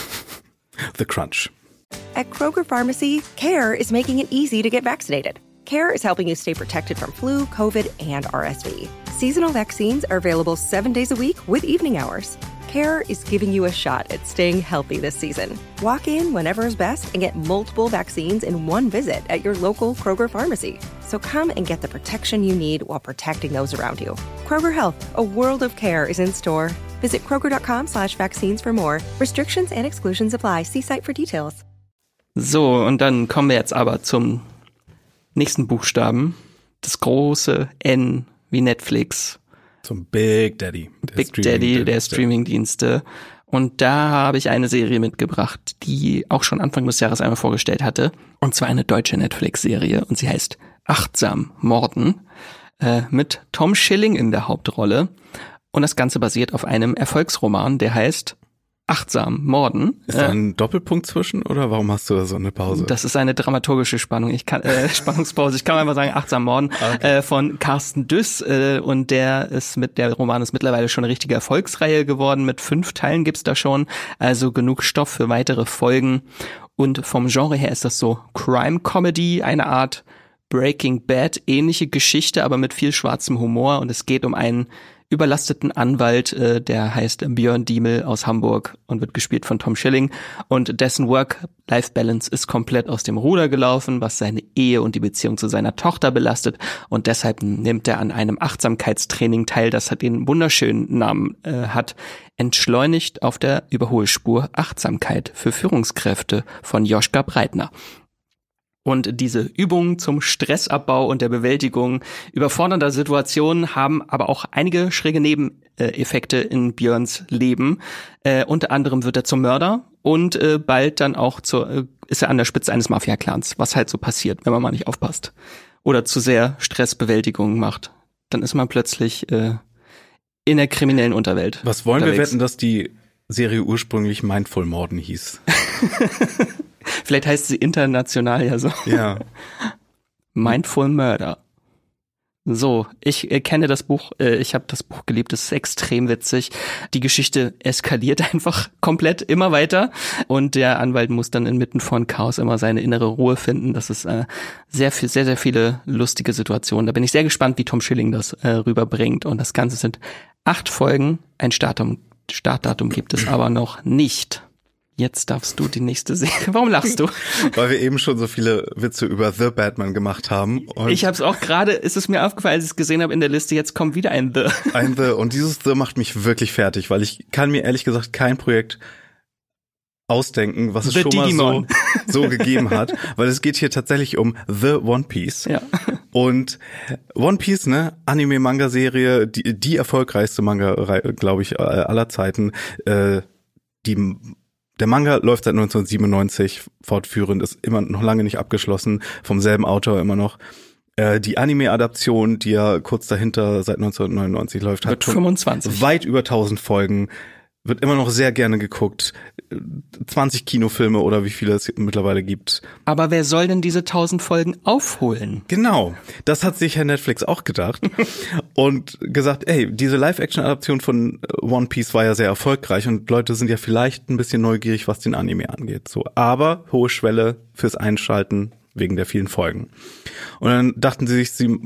The Crunch. At Kroger Pharmacy, CARE is making it easy to get vaccinated. CARE is helping you stay protected from flu, COVID, and R S V. Seasonal vaccines are available seven days a week with evening hours. CARE is giving you a shot at staying healthy this season. Walk in whenever is best and get multiple vaccines in one visit at your local Kroger pharmacy. So come and get the protection you need while protecting those around you. Kroger Health, a world of care, is in store. Visit kroger.com slash vaccines for more. Restrictions and exclusions apply. See site for details. So, und dann kommen wir jetzt aber zum nächsten Buchstaben. Das große N wie Netflix. Zum Big Daddy. Der Big Daddy der Streamingdienste. Und da habe ich eine Serie mitgebracht, die auch schon Anfang des Jahres einmal vorgestellt hatte. Und zwar eine deutsche Netflix-Serie. Und sie heißt Achtsam Morden. Äh, mit Tom Schilling in der Hauptrolle. Und das Ganze basiert auf einem Erfolgsroman, der heißt Achtsam Morden. Ist da ein Doppelpunkt zwischen oder warum hast du da so eine Pause? Das ist eine dramaturgische Spannung. Ich kann äh, Spannungspause. Ich kann einfach sagen Achtsam Morden okay. äh, von Carsten Düss äh, und der ist mit der Roman ist mittlerweile schon eine richtige Erfolgsreihe geworden. Mit fünf Teilen gibt's da schon, also genug Stoff für weitere Folgen. Und vom Genre her ist das so Crime Comedy, eine Art Breaking Bad ähnliche Geschichte, aber mit viel schwarzem Humor. Und es geht um einen überlasteten Anwalt, äh, der heißt Björn Diemel aus Hamburg und wird gespielt von Tom Schilling, und dessen Work-Life-Balance ist komplett aus dem Ruder gelaufen, was seine Ehe und die Beziehung zu seiner Tochter belastet, und deshalb nimmt er an einem Achtsamkeitstraining teil, das hat den wunderschönen Namen äh, hat, Entschleunigt auf der Überholspur Achtsamkeit für Führungskräfte von Joschka Breitner. Und diese Übungen zum Stressabbau und der Bewältigung überfordernder Situationen haben aber auch einige schräge Nebeneffekte in Björns Leben. Äh, unter anderem wird er zum Mörder und äh, bald dann auch zur, äh, ist er an der Spitze eines Mafia-Clans, was halt so passiert, wenn man mal nicht aufpasst. Oder zu sehr Stressbewältigung macht. Dann ist man plötzlich äh, in der kriminellen Unterwelt. Was wollen unterwegs. Wir wetten, dass die Serie ursprünglich Mindful Morden hieß? Vielleicht heißt sie international ja so. Ja. Mindful Murder. So, ich äh, kenne das Buch, äh, ich habe das Buch geliebt, es ist extrem witzig. Die Geschichte eskaliert einfach komplett immer weiter und der Anwalt muss dann inmitten von Chaos immer seine innere Ruhe finden. Das ist äh, sehr viel, sehr, sehr viele lustige Situationen. Da bin ich sehr gespannt, wie Tom Schilling das äh, rüberbringt. Und das Ganze sind acht Folgen. Ein Startdatum, Startdatum gibt es aber noch nicht. Jetzt darfst du die nächste sehen. Warum lachst du? Weil wir eben schon so viele Witze über The Batman gemacht haben. Und ich habe es auch gerade, ist es mir aufgefallen, als ich es gesehen habe in der Liste, jetzt kommt wieder ein The. Ein The. Und dieses The macht mich wirklich fertig, weil ich kann mir ehrlich gesagt kein Projekt ausdenken, was es The schon Digimon. mal so, so gegeben hat. Weil es geht hier tatsächlich um The One Piece. Ja. Und One Piece, ne, Anime-Manga-Serie, die, die erfolgreichste Manga, glaube ich, aller Zeiten. Äh, die Der Manga läuft seit neunzehnhundertsiebenundneunzig fortführend, ist immer noch lange nicht abgeschlossen, vom selben Autor immer noch. Äh, die Anime-Adaption, die ja kurz dahinter seit neunzehnhundertneunundneunzig läuft, hat schon fünfundzwanzig. Weit über tausend Folgen, wird immer noch sehr gerne geguckt. zwanzig Kinofilme oder wie viele es mittlerweile gibt. Aber wer soll denn diese tausend Folgen aufholen? Genau, das hat sich Herr Netflix auch gedacht und gesagt, ey, diese Live-Action-Adaption von One Piece war ja sehr erfolgreich und Leute sind ja vielleicht ein bisschen neugierig, was den Anime angeht. So, aber hohe Schwelle fürs Einschalten wegen der vielen Folgen. Und dann dachten sie sich, sie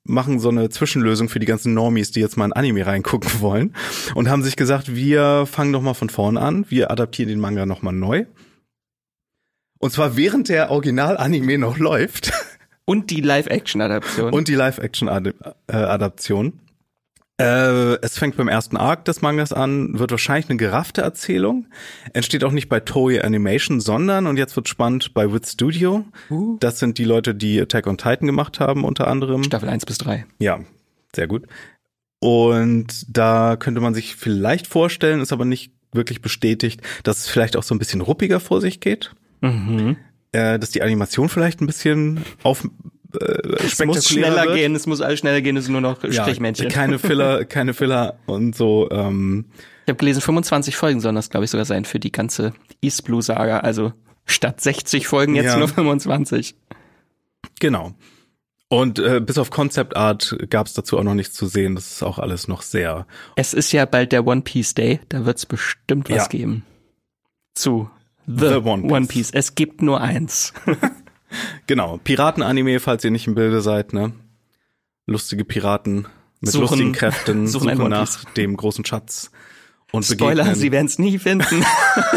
machen so eine Zwischenlösung für die ganzen Normies, die jetzt mal in Anime reingucken wollen und haben sich gesagt, wir fangen doch mal von vorne an, wir adaptieren den Manga nochmal neu. Und zwar während der Original-Anime noch läuft. Und die Live-Action-Adaption. Und die Live-Action-Adaption. Äh, es fängt beim ersten Arc des Mangas an, wird wahrscheinlich eine geraffte Erzählung. Entsteht auch nicht bei Toei Animation, sondern, und jetzt wird spannend, bei Wit Studio. Uh. Das sind die Leute, die Attack on Titan gemacht haben, unter anderem. Staffel eins bis drei. Ja, sehr gut. Und da könnte man sich vielleicht vorstellen, ist aber nicht wirklich bestätigt, dass es vielleicht auch so ein bisschen ruppiger vor sich geht. Mhm. Äh, dass die Animation vielleicht ein bisschen auf äh, es muss schneller wird. gehen, es muss alles schneller gehen, es sind nur noch Strichmännchen. Ja, keine Filler, keine Filler und so. Ähm. Ich habe gelesen, fünfundzwanzig Folgen sollen das, glaube ich, sogar sein für die ganze East Blue Saga. Also statt sechzig Folgen jetzt ja. nur fünfundzwanzig. Genau. Und äh, bis auf Concept Art gab es dazu auch noch nichts zu sehen. Das ist auch alles noch sehr. Es ist ja bald der One Piece Day, da wird es bestimmt was ja. geben. Zu The, The One, Piece. One Piece. Es gibt nur eins. Genau. Piraten-Anime, falls ihr nicht im Bilde seid, ne? Lustige Piraten mit suchen, lustigen Kräften suchen, suchen nach dem großen Schatz. Und Spoiler, begegnen. Sie werden es nie finden.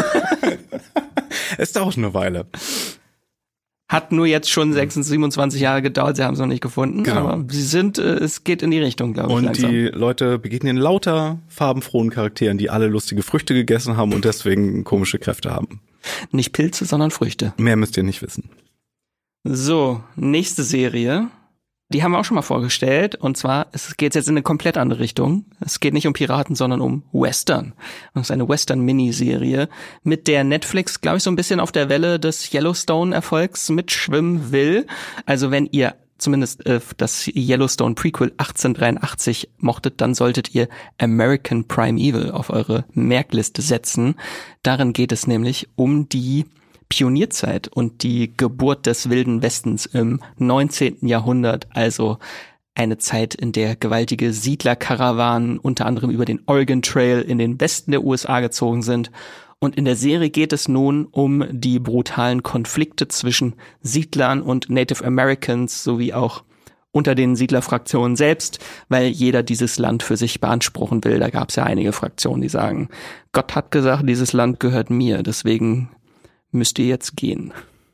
Es dauert eine Weile. Hat nur jetzt schon sechsundzwanzig, siebenundzwanzig Jahre gedauert, sie haben es noch nicht gefunden. Genau. Aber sie sind, äh, es geht in die Richtung, glaube ich. Und langsam. Die Leute begegnen lauter farbenfrohen Charakteren, die alle lustige Früchte gegessen haben und deswegen komische Kräfte haben. Nicht Pilze, sondern Früchte. Mehr müsst ihr nicht wissen. So, nächste Serie. Die haben wir auch schon mal vorgestellt. Und zwar, es geht jetzt in eine komplett andere Richtung. Es geht nicht um Piraten, sondern um Western. Das ist eine Western-Miniserie, mit der Netflix, glaube ich, so ein bisschen auf der Welle des Yellowstone-Erfolgs mitschwimmen will. Also wenn ihr zumindest äh, das Yellowstone-Prequel achtzehnhundertdreiundachtzig mochtet, dann solltet ihr American Primeval auf eure Merkliste setzen. Darin geht es nämlich um die Pionierzeit und die Geburt des Wilden Westens im neunzehnten Jahrhundert, also eine Zeit, in der gewaltige Siedlerkarawanen unter anderem über den Oregon Trail in den Westen der U S A gezogen sind. Und in der Serie geht es nun um die brutalen Konflikte zwischen Siedlern und Native Americans sowie auch unter den Siedlerfraktionen selbst, weil jeder dieses Land für sich beanspruchen will. Da gab es ja einige Fraktionen, die sagen, Gott hat gesagt, dieses Land gehört mir, deswegen müsst ihr jetzt gehen.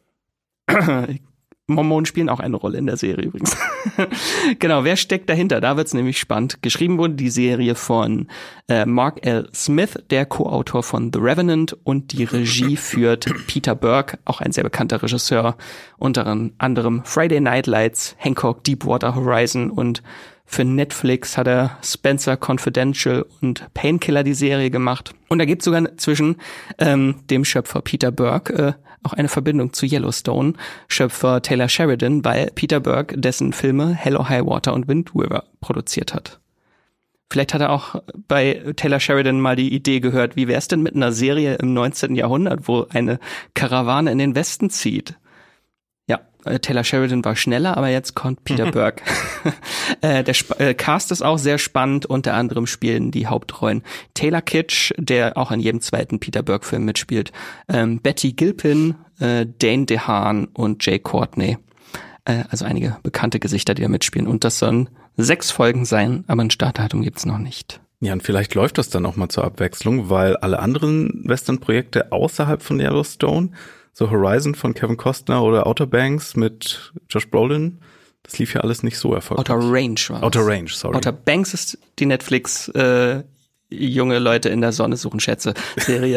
Mormonen spielen auch eine Rolle in der Serie übrigens. Genau, wer steckt dahinter? Da wird's nämlich spannend. Geschrieben wurde die Serie von äh, Mark L. Smith, der Co-Autor von The Revenant, und die Regie führt Peter Berg, auch ein sehr bekannter Regisseur, unter anderem Friday Night Lights, Hancock, Deepwater Horizon, und für Netflix hat er Spencer Confidential und Painkiller die Serie gemacht. Und da gibt es sogar zwischen ähm, dem Schöpfer Peter Berg äh, auch eine Verbindung zu Yellowstone, Schöpfer Taylor Sheridan, weil Peter Berg dessen Filme Hell or High Water und Wind River produziert hat. Vielleicht hat er auch bei Taylor Sheridan mal die Idee gehört, wie wäre es denn mit einer Serie im neunzehnten Jahrhundert, wo eine Karawane in den Westen zieht? Ja, Taylor Sheridan war schneller, aber jetzt kommt Peter Berg. äh, der Sp- äh, Cast ist auch sehr spannend. Unter anderem spielen die Hauptrollen Taylor Kitsch, der auch in jedem zweiten Peter Berg-Film mitspielt, ähm, Betty Gilpin, äh, Dane DeHaan und Jay Courtney. Äh, also einige bekannte Gesichter, die da mitspielen. Und das sollen sechs Folgen sein, aber ein Startdatum gibt's noch nicht. Ja, und vielleicht läuft das dann auch mal zur Abwechslung, weil alle anderen Western-Projekte außerhalb von Yellowstone, so Horizon von Kevin Costner oder Outer Banks mit Josh Brolin, das lief ja alles nicht so erfolgreich. Outer Range war das. Outer Range, sorry. Outer Banks ist die Netflix äh, junge Leute in der Sonne suchen Schätze Serie.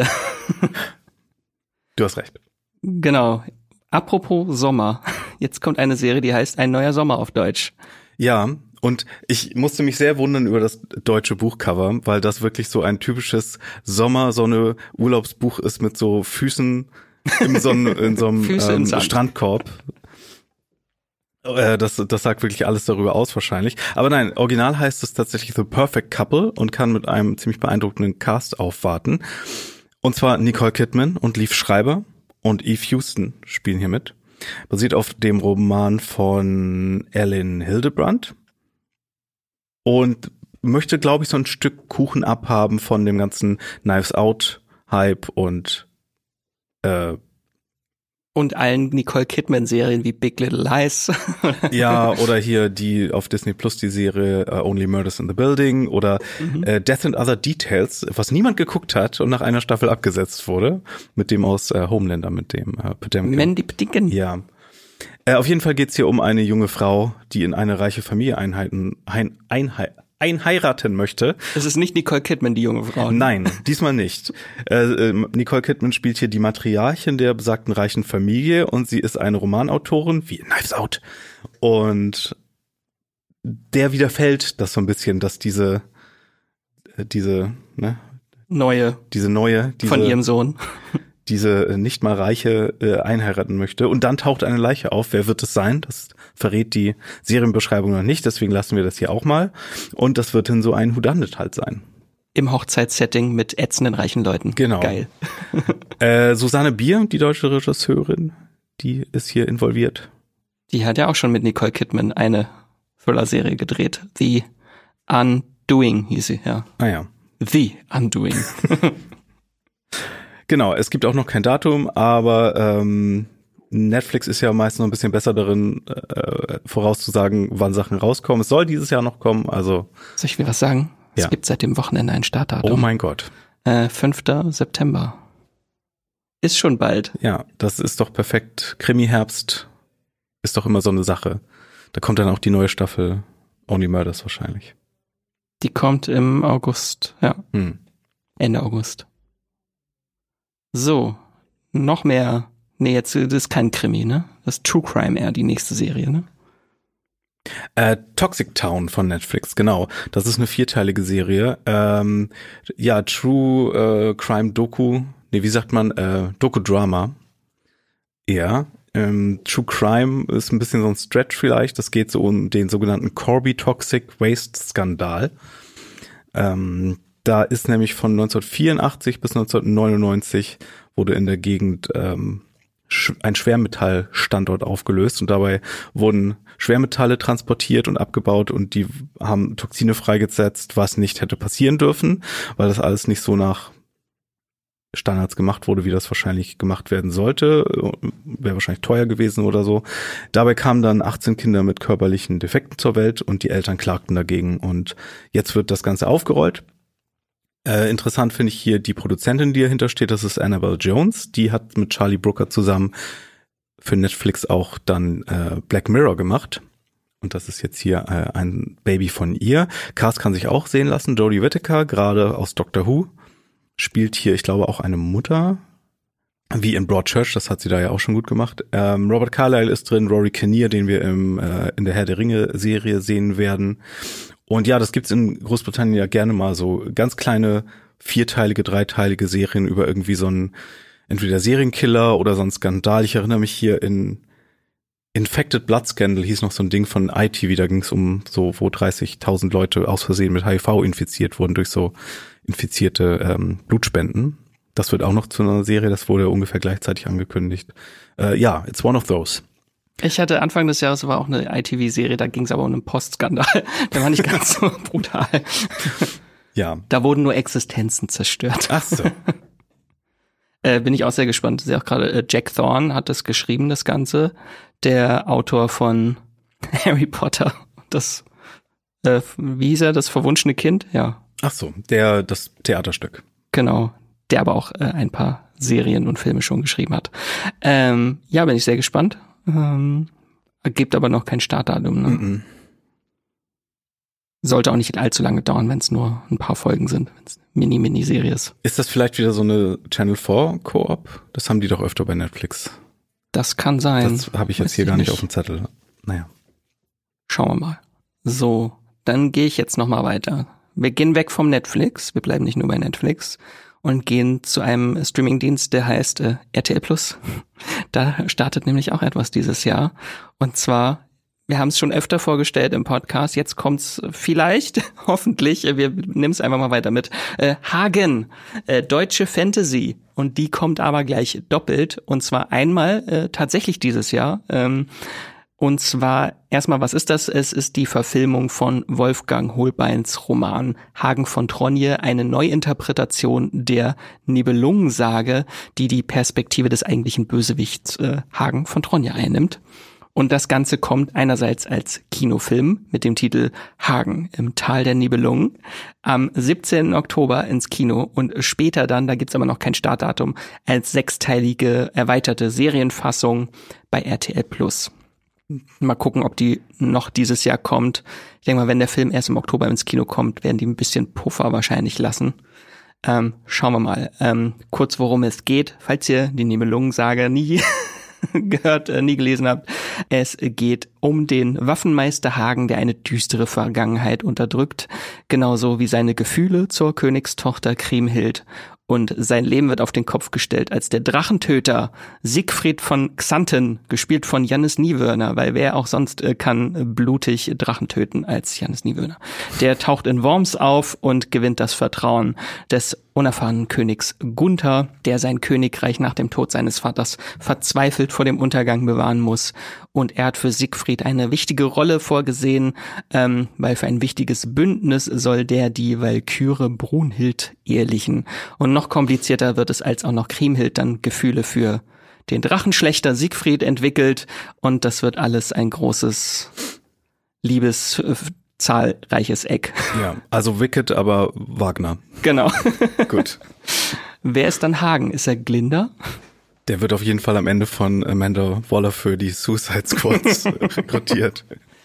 Du hast recht. Genau. Apropos Sommer. Jetzt kommt eine Serie, die heißt Ein neuer Sommer auf Deutsch. Ja, und ich musste mich sehr wundern über das deutsche Buchcover, weil das wirklich so ein typisches Sommersonne-Urlaubsbuch ist mit so Füßen im Sonne, in so einem ähm, Strandkorb. Äh, das, das sagt wirklich alles darüber aus wahrscheinlich. Aber nein, original heißt es tatsächlich The Perfect Couple und kann mit einem ziemlich beeindruckenden Cast aufwarten. Und zwar Nicole Kidman und Liev Schreiber und Eve Houston spielen hier mit. Basiert auf dem Roman von Ellen Hildebrandt. Und möchte, glaube ich, so ein Stück Kuchen abhaben von dem ganzen Knives Out Hype und äh, Und allen Nicole Kidman-Serien wie Big Little Lies. Ja, oder hier die auf Disney Plus die Serie uh, Only Murders in the Building oder mhm. äh, Death and Other Details, was niemand geguckt hat und nach einer Staffel abgesetzt wurde, mit dem aus äh, Homelander, mit dem äh, Potemkin. Mandy Patinkin. Ja. Äh, auf jeden Fall geht's hier um eine junge Frau, die in eine reiche Familie einheiten, ein, einheit, einheiraten möchte. Es ist nicht Nicole Kidman, die junge Frau. Nein, diesmal nicht. Äh, Nicole Kidman spielt hier die Matriarchin der besagten reichen Familie und sie ist eine Romanautorin, wie Knives Out. Und der widerfällt das so ein bisschen, dass diese, diese, ne? Neue. Diese neue. Diese, von ihrem Sohn. diese nicht mal Reiche äh, einheiraten möchte. Und dann taucht eine Leiche auf. Wer wird es sein? Das verrät die Serienbeschreibung noch nicht, deswegen lassen wir das hier auch mal. Und das wird dann so ein Whodunit halt sein. Im Hochzeitssetting mit ätzenden reichen Leuten. Genau. Geil. äh, Susanne Bier, die deutsche Regisseurin, die ist hier involviert. Die hat ja auch schon mit Nicole Kidman eine Thriller-Serie gedreht. The Undoing hieß sie, ja. Ah ja. The Undoing. Genau, es gibt auch noch kein Datum, aber ähm, Netflix ist ja meist noch ein bisschen besser darin, äh, vorauszusagen, wann Sachen rauskommen. Es soll dieses Jahr noch kommen, also. Soll ich mir was sagen? Ja. Es gibt seit dem Wochenende ein Startdatum. Oh mein Gott. Äh, fünfter September. Ist schon bald. Ja, das ist doch perfekt. Krimi-Herbst ist doch immer so eine Sache. Da kommt dann auch die neue Staffel Only Murders wahrscheinlich. Die kommt im August, ja. Hm. Ende August. So, noch mehr. Nee, jetzt das ist kein Krimi, ne? Das ist True Crime eher die nächste Serie, ne? Äh, Toxic Town von Netflix, genau. Das ist eine vierteilige Serie. Ähm, ja, True äh, Crime Doku. Nee, wie sagt man? Äh, Doku-Drama. Ja. Ähm, True Crime ist ein bisschen so ein Stretch vielleicht. Das geht so um den sogenannten Corby Toxic Waste Skandal. Ähm, Da ist nämlich von neunzehnhundertvierundachtzig bis neunzehnhundertneunundneunzig wurde in der Gegend ähm, ein Schwermetallstandort aufgelöst und dabei wurden Schwermetalle transportiert und abgebaut und die haben Toxine freigesetzt, was nicht hätte passieren dürfen, weil das alles nicht so nach Standards gemacht wurde, wie das wahrscheinlich gemacht werden sollte. Wäre wahrscheinlich teuer gewesen oder so. Dabei kamen dann achtzehn Kinder mit körperlichen Defekten zur Welt und die Eltern klagten dagegen und jetzt wird das Ganze aufgerollt. Äh, interessant finde ich hier die Produzentin, die dahinter steht, das ist Annabelle Jones. Die hat mit Charlie Brooker zusammen für Netflix auch dann äh, Black Mirror gemacht. Und das ist jetzt hier äh, ein Baby von ihr. Cast kann sich auch sehen lassen. Jodie Whittaker, gerade aus Doctor Who, spielt hier, ich glaube, auch eine Mutter, wie in Broadchurch, das hat sie da ja auch schon gut gemacht. Ähm, Robert Carlyle ist drin, Rory Kinnear, den wir im, äh, in der Herr der Ringe-Serie sehen werden. Und ja, das gibt's in Großbritannien ja gerne mal so ganz kleine, vierteilige, dreiteilige Serien über irgendwie so einen, entweder Serienkiller oder so einen Skandal. Ich erinnere mich hier in Infected Blood Scandal hieß noch so ein Ding von I T V, da ging's um so, wo dreißigtausend Leute aus Versehen mit H I V infiziert wurden durch so infizierte ähm, Blutspenden. Das wird auch noch zu einer Serie, das wurde ungefähr gleichzeitig angekündigt. Äh, ja, it's one of those. Ich hatte Anfang des Jahres war auch eine I T V-Serie, da ging es aber um einen Postskandal. Der war nicht ganz so brutal. Ja. Da wurden nur Existenzen zerstört. Ach so. äh, bin ich auch sehr gespannt. Sehr auch gerade äh, Jack Thorne hat das geschrieben, das Ganze. Der Autor von Harry Potter. Das, äh, wie hieß er, das verwunschene Kind? Ja. Ach so, der, das Theaterstück. Genau. Der aber auch äh, ein paar Serien und Filme schon geschrieben hat. Ähm, ja, bin ich sehr gespannt. Ähm, gibt aber noch kein Startdatum. Ne? Mm-mm. Sollte auch nicht allzu lange dauern, wenn es nur ein paar Folgen sind, wenn es Mini-Mini-Serie ist. Ist das vielleicht wieder so eine Channel vier Koop? Das haben die doch öfter bei Netflix. Das kann sein. Das habe ich jetzt Weiß hier gar nicht auf dem Zettel. Naja. Schauen wir mal. So, dann gehe ich jetzt noch mal weiter. Wir gehen weg vom Netflix. Wir bleiben nicht nur bei Netflix. Und gehen zu einem Streamingdienst, der heißt äh, R T L Plus. Da startet nämlich auch etwas dieses Jahr. Und zwar, wir haben es schon öfter vorgestellt im Podcast, jetzt kommt's vielleicht, hoffentlich, wir nehmen es einfach mal weiter mit. Äh, Hagen, äh, deutsche Fantasy. Und die kommt aber gleich doppelt. Und zwar einmal äh, tatsächlich dieses Jahr. Ähm, Und zwar erstmal, was ist das? Es ist die Verfilmung von Wolfgang Holbeins Roman Hagen von Tronje, eine Neuinterpretation der Nibelungensage, die die Perspektive des eigentlichen Bösewichts äh, Hagen von Tronje einnimmt. Und das Ganze kommt einerseits als Kinofilm mit dem Titel Hagen im Tal der Nibelungen am siebzehnten Oktober ins Kino und später dann, da gibt's aber noch kein Startdatum, als sechsteilige erweiterte Serienfassung bei R T L Plus. Mal gucken, ob die noch dieses Jahr kommt. Ich denke mal, wenn der Film erst im Oktober ins Kino kommt, werden die ein bisschen Puffer wahrscheinlich lassen. Ähm, schauen wir mal. Ähm, kurz, worum es geht, falls ihr die Nibelungensage nie gehört, äh, nie gelesen habt. Es geht um den Waffenmeister Hagen, der eine düstere Vergangenheit unterdrückt, genauso wie seine Gefühle zur Königstochter Kriemhild. Und sein Leben wird auf den Kopf gestellt, als der Drachentöter Siegfried von Xanten, gespielt von Jannis Niewöhner, weil wer auch sonst äh, kann blutig Drachen töten als Jannis Niewöhner. Der taucht in Worms auf und gewinnt das Vertrauen des unerfahrenen Königs Gunther, der sein Königreich nach dem Tod seines Vaters verzweifelt vor dem Untergang bewahren muss. Und er hat für Siegfried eine wichtige Rolle vorgesehen, ähm, weil für ein wichtiges Bündnis soll der die Walküre Brunhild ehelichen. Und noch komplizierter wird es, als auch noch Kriemhild dann Gefühle für den Drachenschlechter Siegfried entwickelt. Und das wird alles ein großes Liebes zahlreiches Eck. Ja, also Wicked, aber Wagner. Genau. Gut. Wer ist dann Hagen? Ist er Glinda? Der wird auf jeden Fall am Ende von Amanda Waller für die Suicide Squads rekrutiert.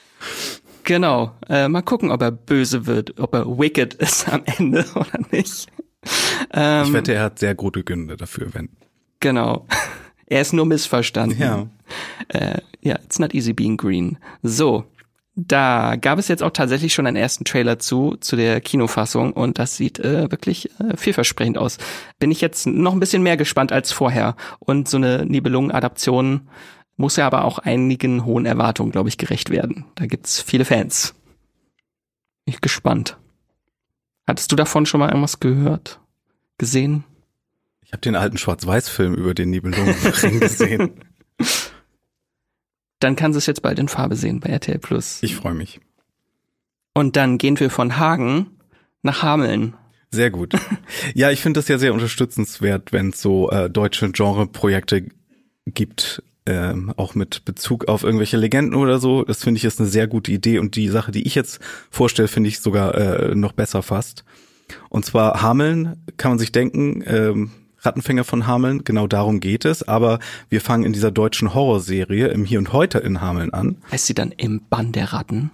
Genau. Äh, mal gucken, ob er böse wird, ob er Wicked ist am Ende oder nicht. Ähm, ich wette, er hat sehr gute Gründe dafür, wenn. Genau. Er ist nur missverstanden. Ja. Äh, ja, it's not easy being green. So. Da gab es jetzt auch tatsächlich schon einen ersten Trailer zu, zu der Kinofassung und das sieht äh, wirklich äh, vielversprechend aus. Bin ich jetzt noch ein bisschen mehr gespannt als vorher. Und so eine Nibelungen-Adaption muss ja aber auch einigen hohen Erwartungen, glaube ich, gerecht werden. Da gibt's viele Fans. Bin ich gespannt. Hattest du davon schon mal irgendwas gehört? Gesehen? Ich habe den alten Schwarz-Weiß-Film über den Nibelungenring gesehen. Dann kannst du es jetzt bald in Farbe sehen bei R T L Plus. Ich freue mich. Und dann gehen wir von Hagen nach Hameln. Sehr gut. Ja, ich finde das ja sehr unterstützenswert, wenn es so äh, deutsche Genreprojekte gibt, ähm, auch mit Bezug auf irgendwelche Legenden oder so. Das finde ich ist eine sehr gute Idee und die Sache, die ich jetzt vorstelle, finde ich sogar äh, noch besser fast. Und zwar Hameln, kann man sich denken, ähm, Rattenfänger von Hameln, genau darum geht es, aber wir fangen in dieser deutschen Horrorserie im Hier und Heute in Hameln an. Heißt sie dann Im Bann der Ratten?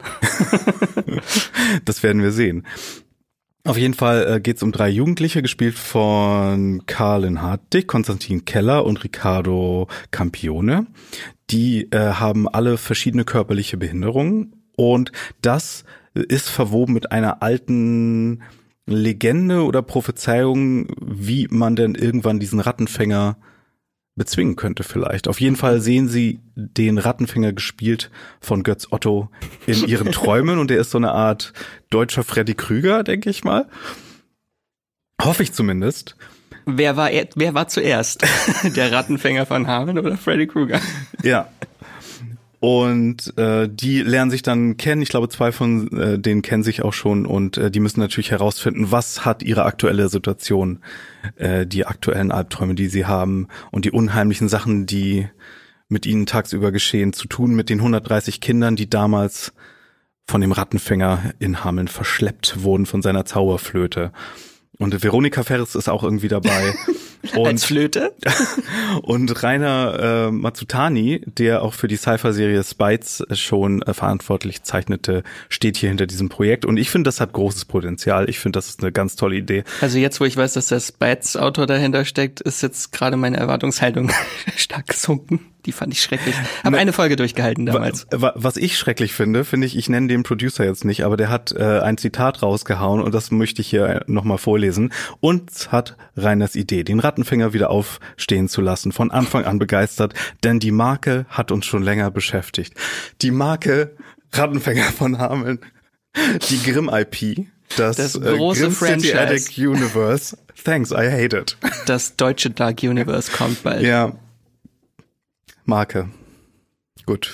Das werden wir sehen. Auf jeden Fall äh, geht es um drei Jugendliche, gespielt von Carlin Hartig, Konstantin Keller und Riccardo Campione. Die äh, haben alle verschiedene körperliche Behinderungen und das ist verwoben mit einer alten Legende oder Prophezeiung, wie man denn irgendwann diesen Rattenfänger bezwingen könnte vielleicht. Auf jeden Fall sehen sie den Rattenfänger gespielt von Götz Otto in ihren Träumen und er ist so eine Art deutscher Freddy Krüger, denke ich mal. Hoffe ich zumindest. Wer war er, wer war zuerst? Der Rattenfänger von Hameln oder Freddy Krüger? Ja. Und äh, die lernen sich dann kennen. Ich glaube, zwei von äh, denen kennen sich auch schon und äh, die müssen natürlich herausfinden, was hat ihre aktuelle Situation, äh, die aktuellen Albträume, die sie haben und die unheimlichen Sachen, die mit ihnen tagsüber geschehen, zu tun mit den hundertdreißig Kindern, die damals von dem Rattenfänger in Hameln verschleppt wurden von seiner Zauberflöte. Und Veronika Ferres ist auch irgendwie dabei. Und, als Flöte? Und Rainer äh, Matsutani, der auch für die Sci-Fi-Serie Spites schon äh, verantwortlich zeichnete, steht hier hinter diesem Projekt. Und ich finde, das hat großes Potenzial. Ich finde, das ist eine ganz tolle Idee. Also jetzt, wo ich weiß, dass der Spites-Autor dahinter steckt, ist jetzt gerade meine Erwartungshaltung stark gesunken. Die fand ich schrecklich. Habe eine Folge durchgehalten damals. Was ich schrecklich finde, finde ich, ich nenne den Producer jetzt nicht, aber der hat äh, ein Zitat rausgehauen und das möchte ich hier nochmal vorlesen. Uns hat Reiners Idee, den Rattenfänger wieder aufstehen zu lassen, von Anfang an begeistert, denn die Marke hat uns schon länger beschäftigt. Die Marke Rattenfänger von Hameln, die Grimm-I P, das, das große äh, Grimm Franchise. City Attic Universe. Thanks, I hate it. Das deutsche Dark Universe kommt bald. Ja. Marke. Gut.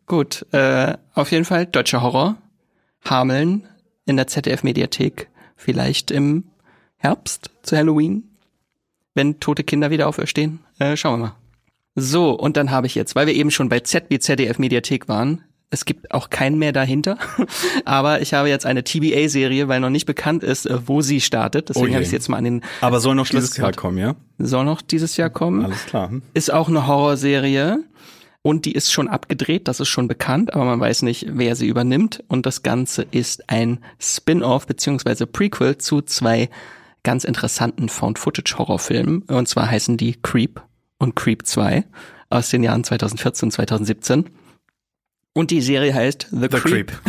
gut. Äh, auf jeden Fall deutscher Horror. Hameln in der Z D F-Mediathek. Vielleicht im Herbst zu Halloween. Wenn tote Kinder wieder auferstehen. Äh, schauen wir mal. So, und dann habe ich jetzt, weil wir eben schon bei Z wie Z D F-Mediathek waren, es gibt auch keinen mehr dahinter, aber ich habe jetzt eine T B A-Serie, weil noch nicht bekannt ist, wo sie startet. Deswegen oh habe ich es jetzt mal an den Aber soll noch Schluss dieses Jahr gehabt. kommen, ja? Soll noch dieses Jahr kommen. Alles klar. Ist auch eine Horrorserie und die ist schon abgedreht, das ist schon bekannt, aber man weiß nicht, wer sie übernimmt. Und das Ganze ist ein Spin-off beziehungsweise Prequel zu zwei ganz interessanten Found-Footage-Horrorfilmen. Und zwar heißen die Creep und Creep zwei aus den Jahren zweitausendvierzehn und zweitausendsiebzehn. Und die Serie heißt The, The Creep. Creep.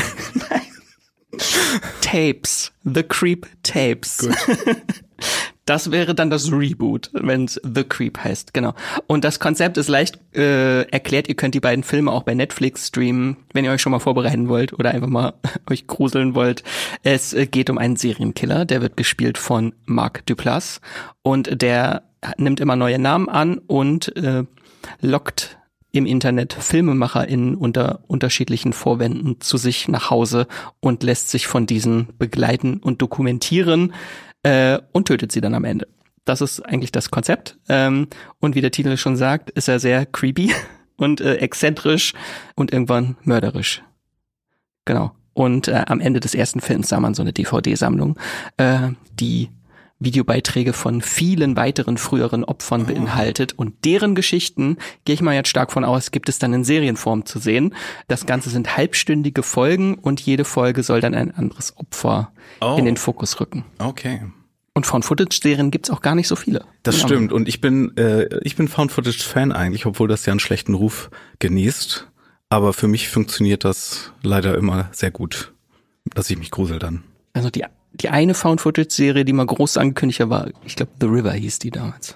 Tapes. The Creep Tapes. Gut. Das wäre dann das Reboot, wenn es The Creep heißt, genau. Und das Konzept ist leicht äh, erklärt. Ihr könnt die beiden Filme auch bei Netflix streamen, wenn ihr euch schon mal vorbereiten wollt oder einfach mal euch gruseln wollt. Es äh, geht um einen Serienkiller, der wird gespielt von Mark Duplass und der nimmt immer neue Namen an und äh, lockt im Internet FilmemacherInnen unter unterschiedlichen Vorwänden zu sich nach Hause und lässt sich von diesen begleiten und dokumentieren äh, und tötet sie dann am Ende. Das ist eigentlich das Konzept. Ähm, und wie der Titel schon sagt, ist er sehr creepy und äh, exzentrisch und irgendwann mörderisch. Genau. Und äh, am Ende des ersten Films sah man so eine D V D-Sammlung, äh, die Videobeiträge von vielen weiteren früheren Opfern beinhaltet und deren Geschichten, gehe ich mal jetzt stark von aus, gibt es dann in Serienform zu sehen. Das Ganze sind halbstündige Folgen und jede Folge soll dann ein anderes Opfer oh. in den Fokus rücken. Okay. Und Found-Footage-Serien gibt's auch gar nicht so viele. Das genau. stimmt und ich bin äh, ich bin Found-Footage-Fan eigentlich, obwohl das ja einen schlechten Ruf genießt. Aber für mich funktioniert das leider immer sehr gut, dass ich mich grusel dann. Also die Die eine Found-Footage-Serie, die mal groß angekündigt war, ich glaube The River hieß die damals.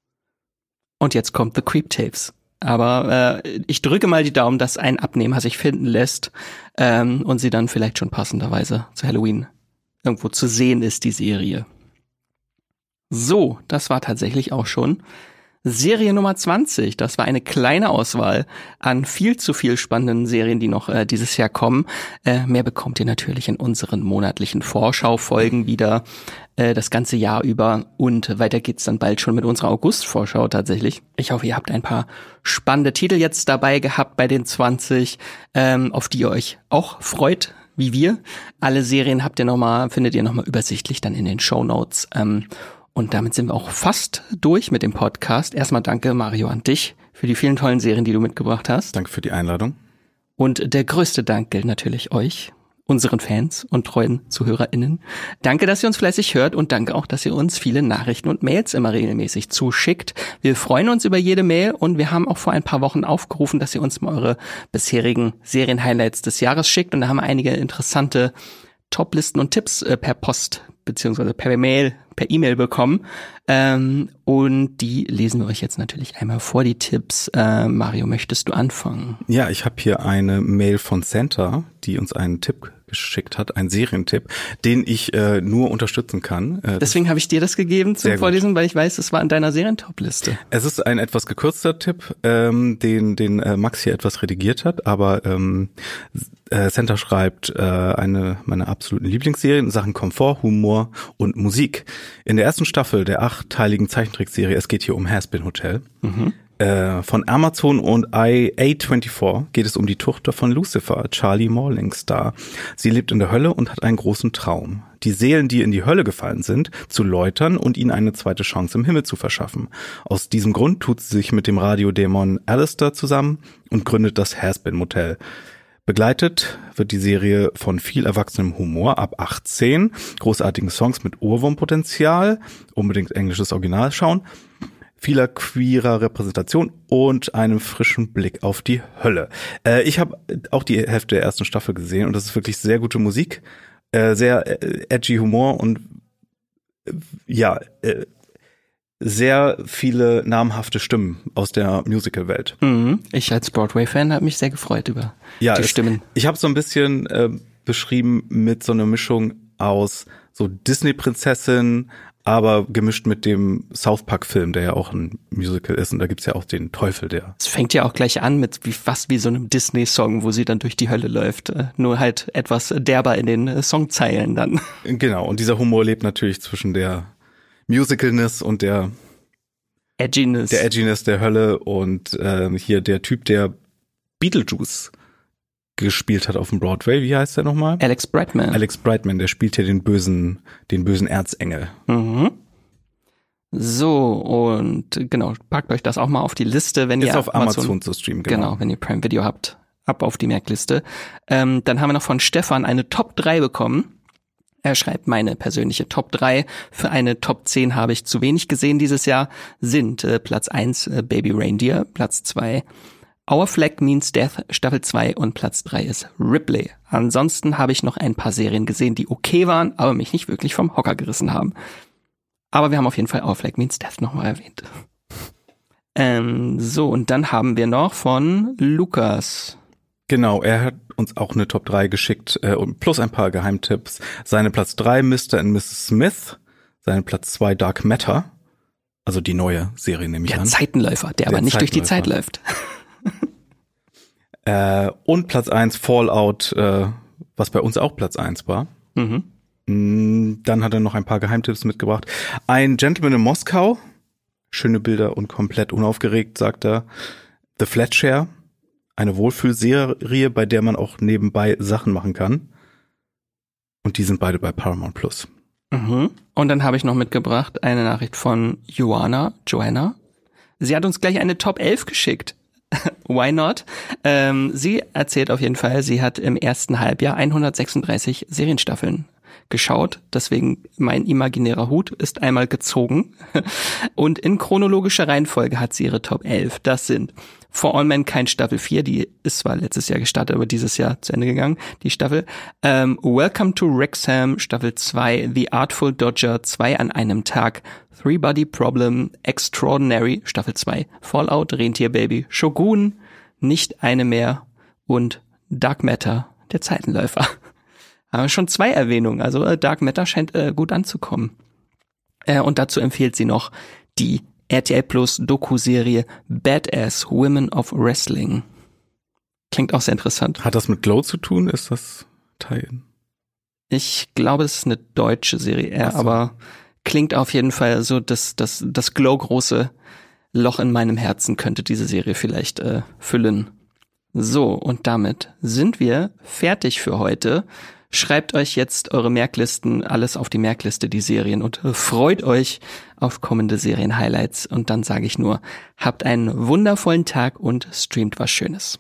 Und jetzt kommt The Creep Tapes. Aber äh, ich drücke mal die Daumen, dass ein Abnehmer sich finden lässt ähm, und sie dann vielleicht schon passenderweise zu Halloween irgendwo zu sehen ist, die Serie. So, das war tatsächlich auch schon Serie Nummer zwanzig, das war eine kleine Auswahl an viel zu viel spannenden Serien, die noch äh, dieses Jahr kommen. Äh, mehr bekommt ihr natürlich in unseren monatlichen Vorschau-Folgen wieder äh, das ganze Jahr über. Und weiter geht's dann bald schon mit unserer August-Vorschau tatsächlich. Ich hoffe, ihr habt ein paar spannende Titel jetzt dabei gehabt bei den zwanzig, ähm, auf die ihr euch auch freut, wie wir. Alle Serien habt ihr noch mal, findet ihr nochmal übersichtlich dann in den Shownotes. Ähm, Und damit sind wir auch fast durch mit dem Podcast. Erstmal danke, Mario, an dich für die vielen tollen Serien, die du mitgebracht hast. Danke für die Einladung. Und der größte Dank gilt natürlich euch, unseren Fans und treuen ZuhörerInnen. Danke, dass ihr uns fleißig hört und danke auch, dass ihr uns viele Nachrichten und Mails immer regelmäßig zuschickt. Wir freuen uns über jede Mail und wir haben auch vor ein paar Wochen aufgerufen, dass ihr uns mal eure bisherigen Serienhighlights des Jahres schickt. Und da haben wir einige interessante Toplisten und Tipps äh, per Post beziehungsweise per Mail, per E-Mail bekommen. Ähm, und die lesen wir euch jetzt natürlich einmal vor, die Tipps. Äh, Mario, möchtest du anfangen? Ja, ich habe hier eine Mail von Santa, die uns einen Tipp geschickt hat, einen Serientipp, den ich äh, nur unterstützen kann. Äh, Deswegen habe ich dir das gegeben zum Vorlesen, weil ich weiß, es war in deiner Serientop-Liste. Es ist ein etwas gekürzter Tipp, ähm, den den äh, Max hier etwas redigiert hat, aber ähm, äh, Santa schreibt äh, eine meiner absoluten Lieblingsserien in Sachen Komfort, Humor und Musik. In der ersten Staffel der achtteiligen Zeichentrickserie, es geht hier um Hazbin Hotel, mhm. äh, von Amazon und I A vierundzwanzig geht es um die Tochter von Lucifer, Charlie Morningstar. Sie lebt in der Hölle und hat einen großen Traum. Die Seelen, die in die Hölle gefallen sind, zu läutern und ihnen eine zweite Chance im Himmel zu verschaffen. Aus diesem Grund tut sie sich mit dem Radiodämon Alistair zusammen und gründet das Hazbin Motel. Begleitet wird die Serie von viel erwachsenem Humor ab achtzehn, großartigen Songs mit Ohrwurmpotenzial, unbedingt englisches Original schauen, vieler queerer Repräsentation und einem frischen Blick auf die Hölle. Äh, ich habe auch die Hälfte der ersten Staffel gesehen und das ist wirklich sehr gute Musik, äh, sehr äh, edgy Humor und äh, ja, äh, sehr viele namhafte Stimmen aus der Musical-Welt. Mhm. Ich als Broadway-Fan habe mich sehr gefreut über ja, die es, Stimmen. Ich habe so ein bisschen äh, beschrieben mit so einer Mischung aus so Disney-Prinzessin, aber gemischt mit dem South Park-Film, der ja auch ein Musical ist. Und da gibt's ja auch den Teufel, der... Es fängt ja auch gleich an mit wie, fast wie so einem Disney-Song, wo sie dann durch die Hölle läuft. Nur halt etwas derber in den Songzeilen dann. Genau, und dieser Humor lebt natürlich zwischen der Musicalness und der... Edginess. Der Edginess der Hölle und ähm, hier der Typ, der Beetlejuice gespielt hat auf dem Broadway. Wie heißt der nochmal? Alex Brightman. Alex Brightman, der spielt hier den bösen, den bösen Erzengel. Mhm. So, und genau, packt euch das auch mal auf die Liste, wenn Ist ihr auf Amazon, Amazon zu streamen, genau. Genau, wenn ihr Prime Video habt, ab auf die Merkliste. Ähm, dann haben wir noch von Stefan eine Top drei bekommen. Er schreibt, meine persönliche Top drei für eine Top zehn habe ich zu wenig gesehen dieses Jahr, sind äh, Platz eins äh, Baby Reindeer, Platz zwei Our Flag Means Death, Staffel zwei und Platz drei ist Ripley. Ansonsten habe ich noch ein paar Serien gesehen, die okay waren, aber mich nicht wirklich vom Hocker gerissen haben. Aber wir haben auf jeden Fall Our Flag Means Death nochmal erwähnt. ähm, so, und dann haben wir noch von Lukas. Genau, er hat uns auch eine Top drei geschickt äh, und plus ein paar Geheimtipps. Seine Platz drei Mister und Misses Smith, seine Platz zwei Dark Matter, also die neue Serie nehme ich der an. Zeitenläufer, der, der aber nicht durch die Zeit läuft. äh, und Platz eins Fallout, äh, was bei uns auch Platz eins war. Mhm. Dann hat er noch ein paar Geheimtipps mitgebracht. Ein Gentleman in Moskau, schöne Bilder und komplett unaufgeregt, sagt er. The Flatshare, eine Wohlfühlserie, bei der man auch nebenbei Sachen machen kann. Und die sind beide bei Paramount Plus. Mhm. Und dann habe ich noch mitgebracht eine Nachricht von Joanna, Joanna. Sie hat uns gleich eine Top elf geschickt. Why not? Ähm, sie erzählt auf jeden Fall, sie hat im ersten Halbjahr hundertsechsunddreißig Serienstaffeln geschaut. Deswegen mein imaginärer Hut ist einmal gezogen. Und in chronologischer Reihenfolge hat sie ihre Top elf. Das sind For All Mankind Staffel vier, die ist zwar letztes Jahr gestartet, aber dieses Jahr zu Ende gegangen, die Staffel. Ähm, Welcome to Wrexham Staffel zwei, The Artful Dodger, zwei an einem Tag, Three Body Problem, Extraordinary Staffel zwei, Fallout, Rentier Baby, Shogun, Nicht eine mehr und Dark Matter, der Zeitenläufer. Aber schon zwei Erwähnungen, also äh, Dark Matter scheint äh, gut anzukommen. Äh, und dazu empfiehlt sie noch die R T L Plus Doku-Serie Badass Women of Wrestling. Klingt auch sehr interessant. Hat das mit Glow zu tun? Ist das Teil? Ich glaube, es ist eine deutsche Serie, eher, so. Aber klingt auf jeden Fall so, dass das, das Glow-große Loch in meinem Herzen könnte diese Serie vielleicht äh, füllen. So, und damit sind wir fertig für heute. Schreibt euch jetzt eure Merklisten, alles auf die Merkliste, die Serien, und freut euch auf kommende Serien-Highlights. Und dann sage ich nur, habt einen wundervollen Tag und streamt was Schönes.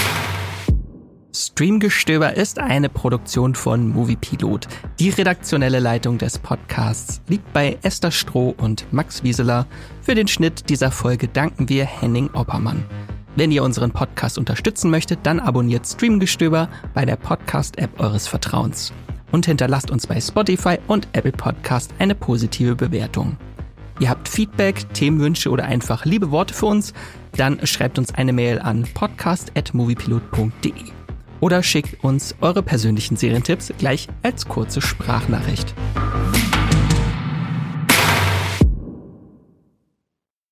Streamgestöber ist eine Produktion von Moviepilot. Die redaktionelle Leitung des Podcasts liegt bei Esther Stroh und Max Wieseler. Für den Schnitt dieser Folge danken wir Henning Oppermann. Wenn ihr unseren Podcast unterstützen möchtet, dann abonniert Streamgestöber bei der Podcast-App eures Vertrauens. Und hinterlasst uns bei Spotify und Apple Podcast eine positive Bewertung. Ihr habt Feedback, Themenwünsche oder einfach liebe Worte für uns? Dann schreibt uns eine Mail an podcast at moviepilot punkt de oder schickt uns eure persönlichen Serientipps gleich als kurze Sprachnachricht.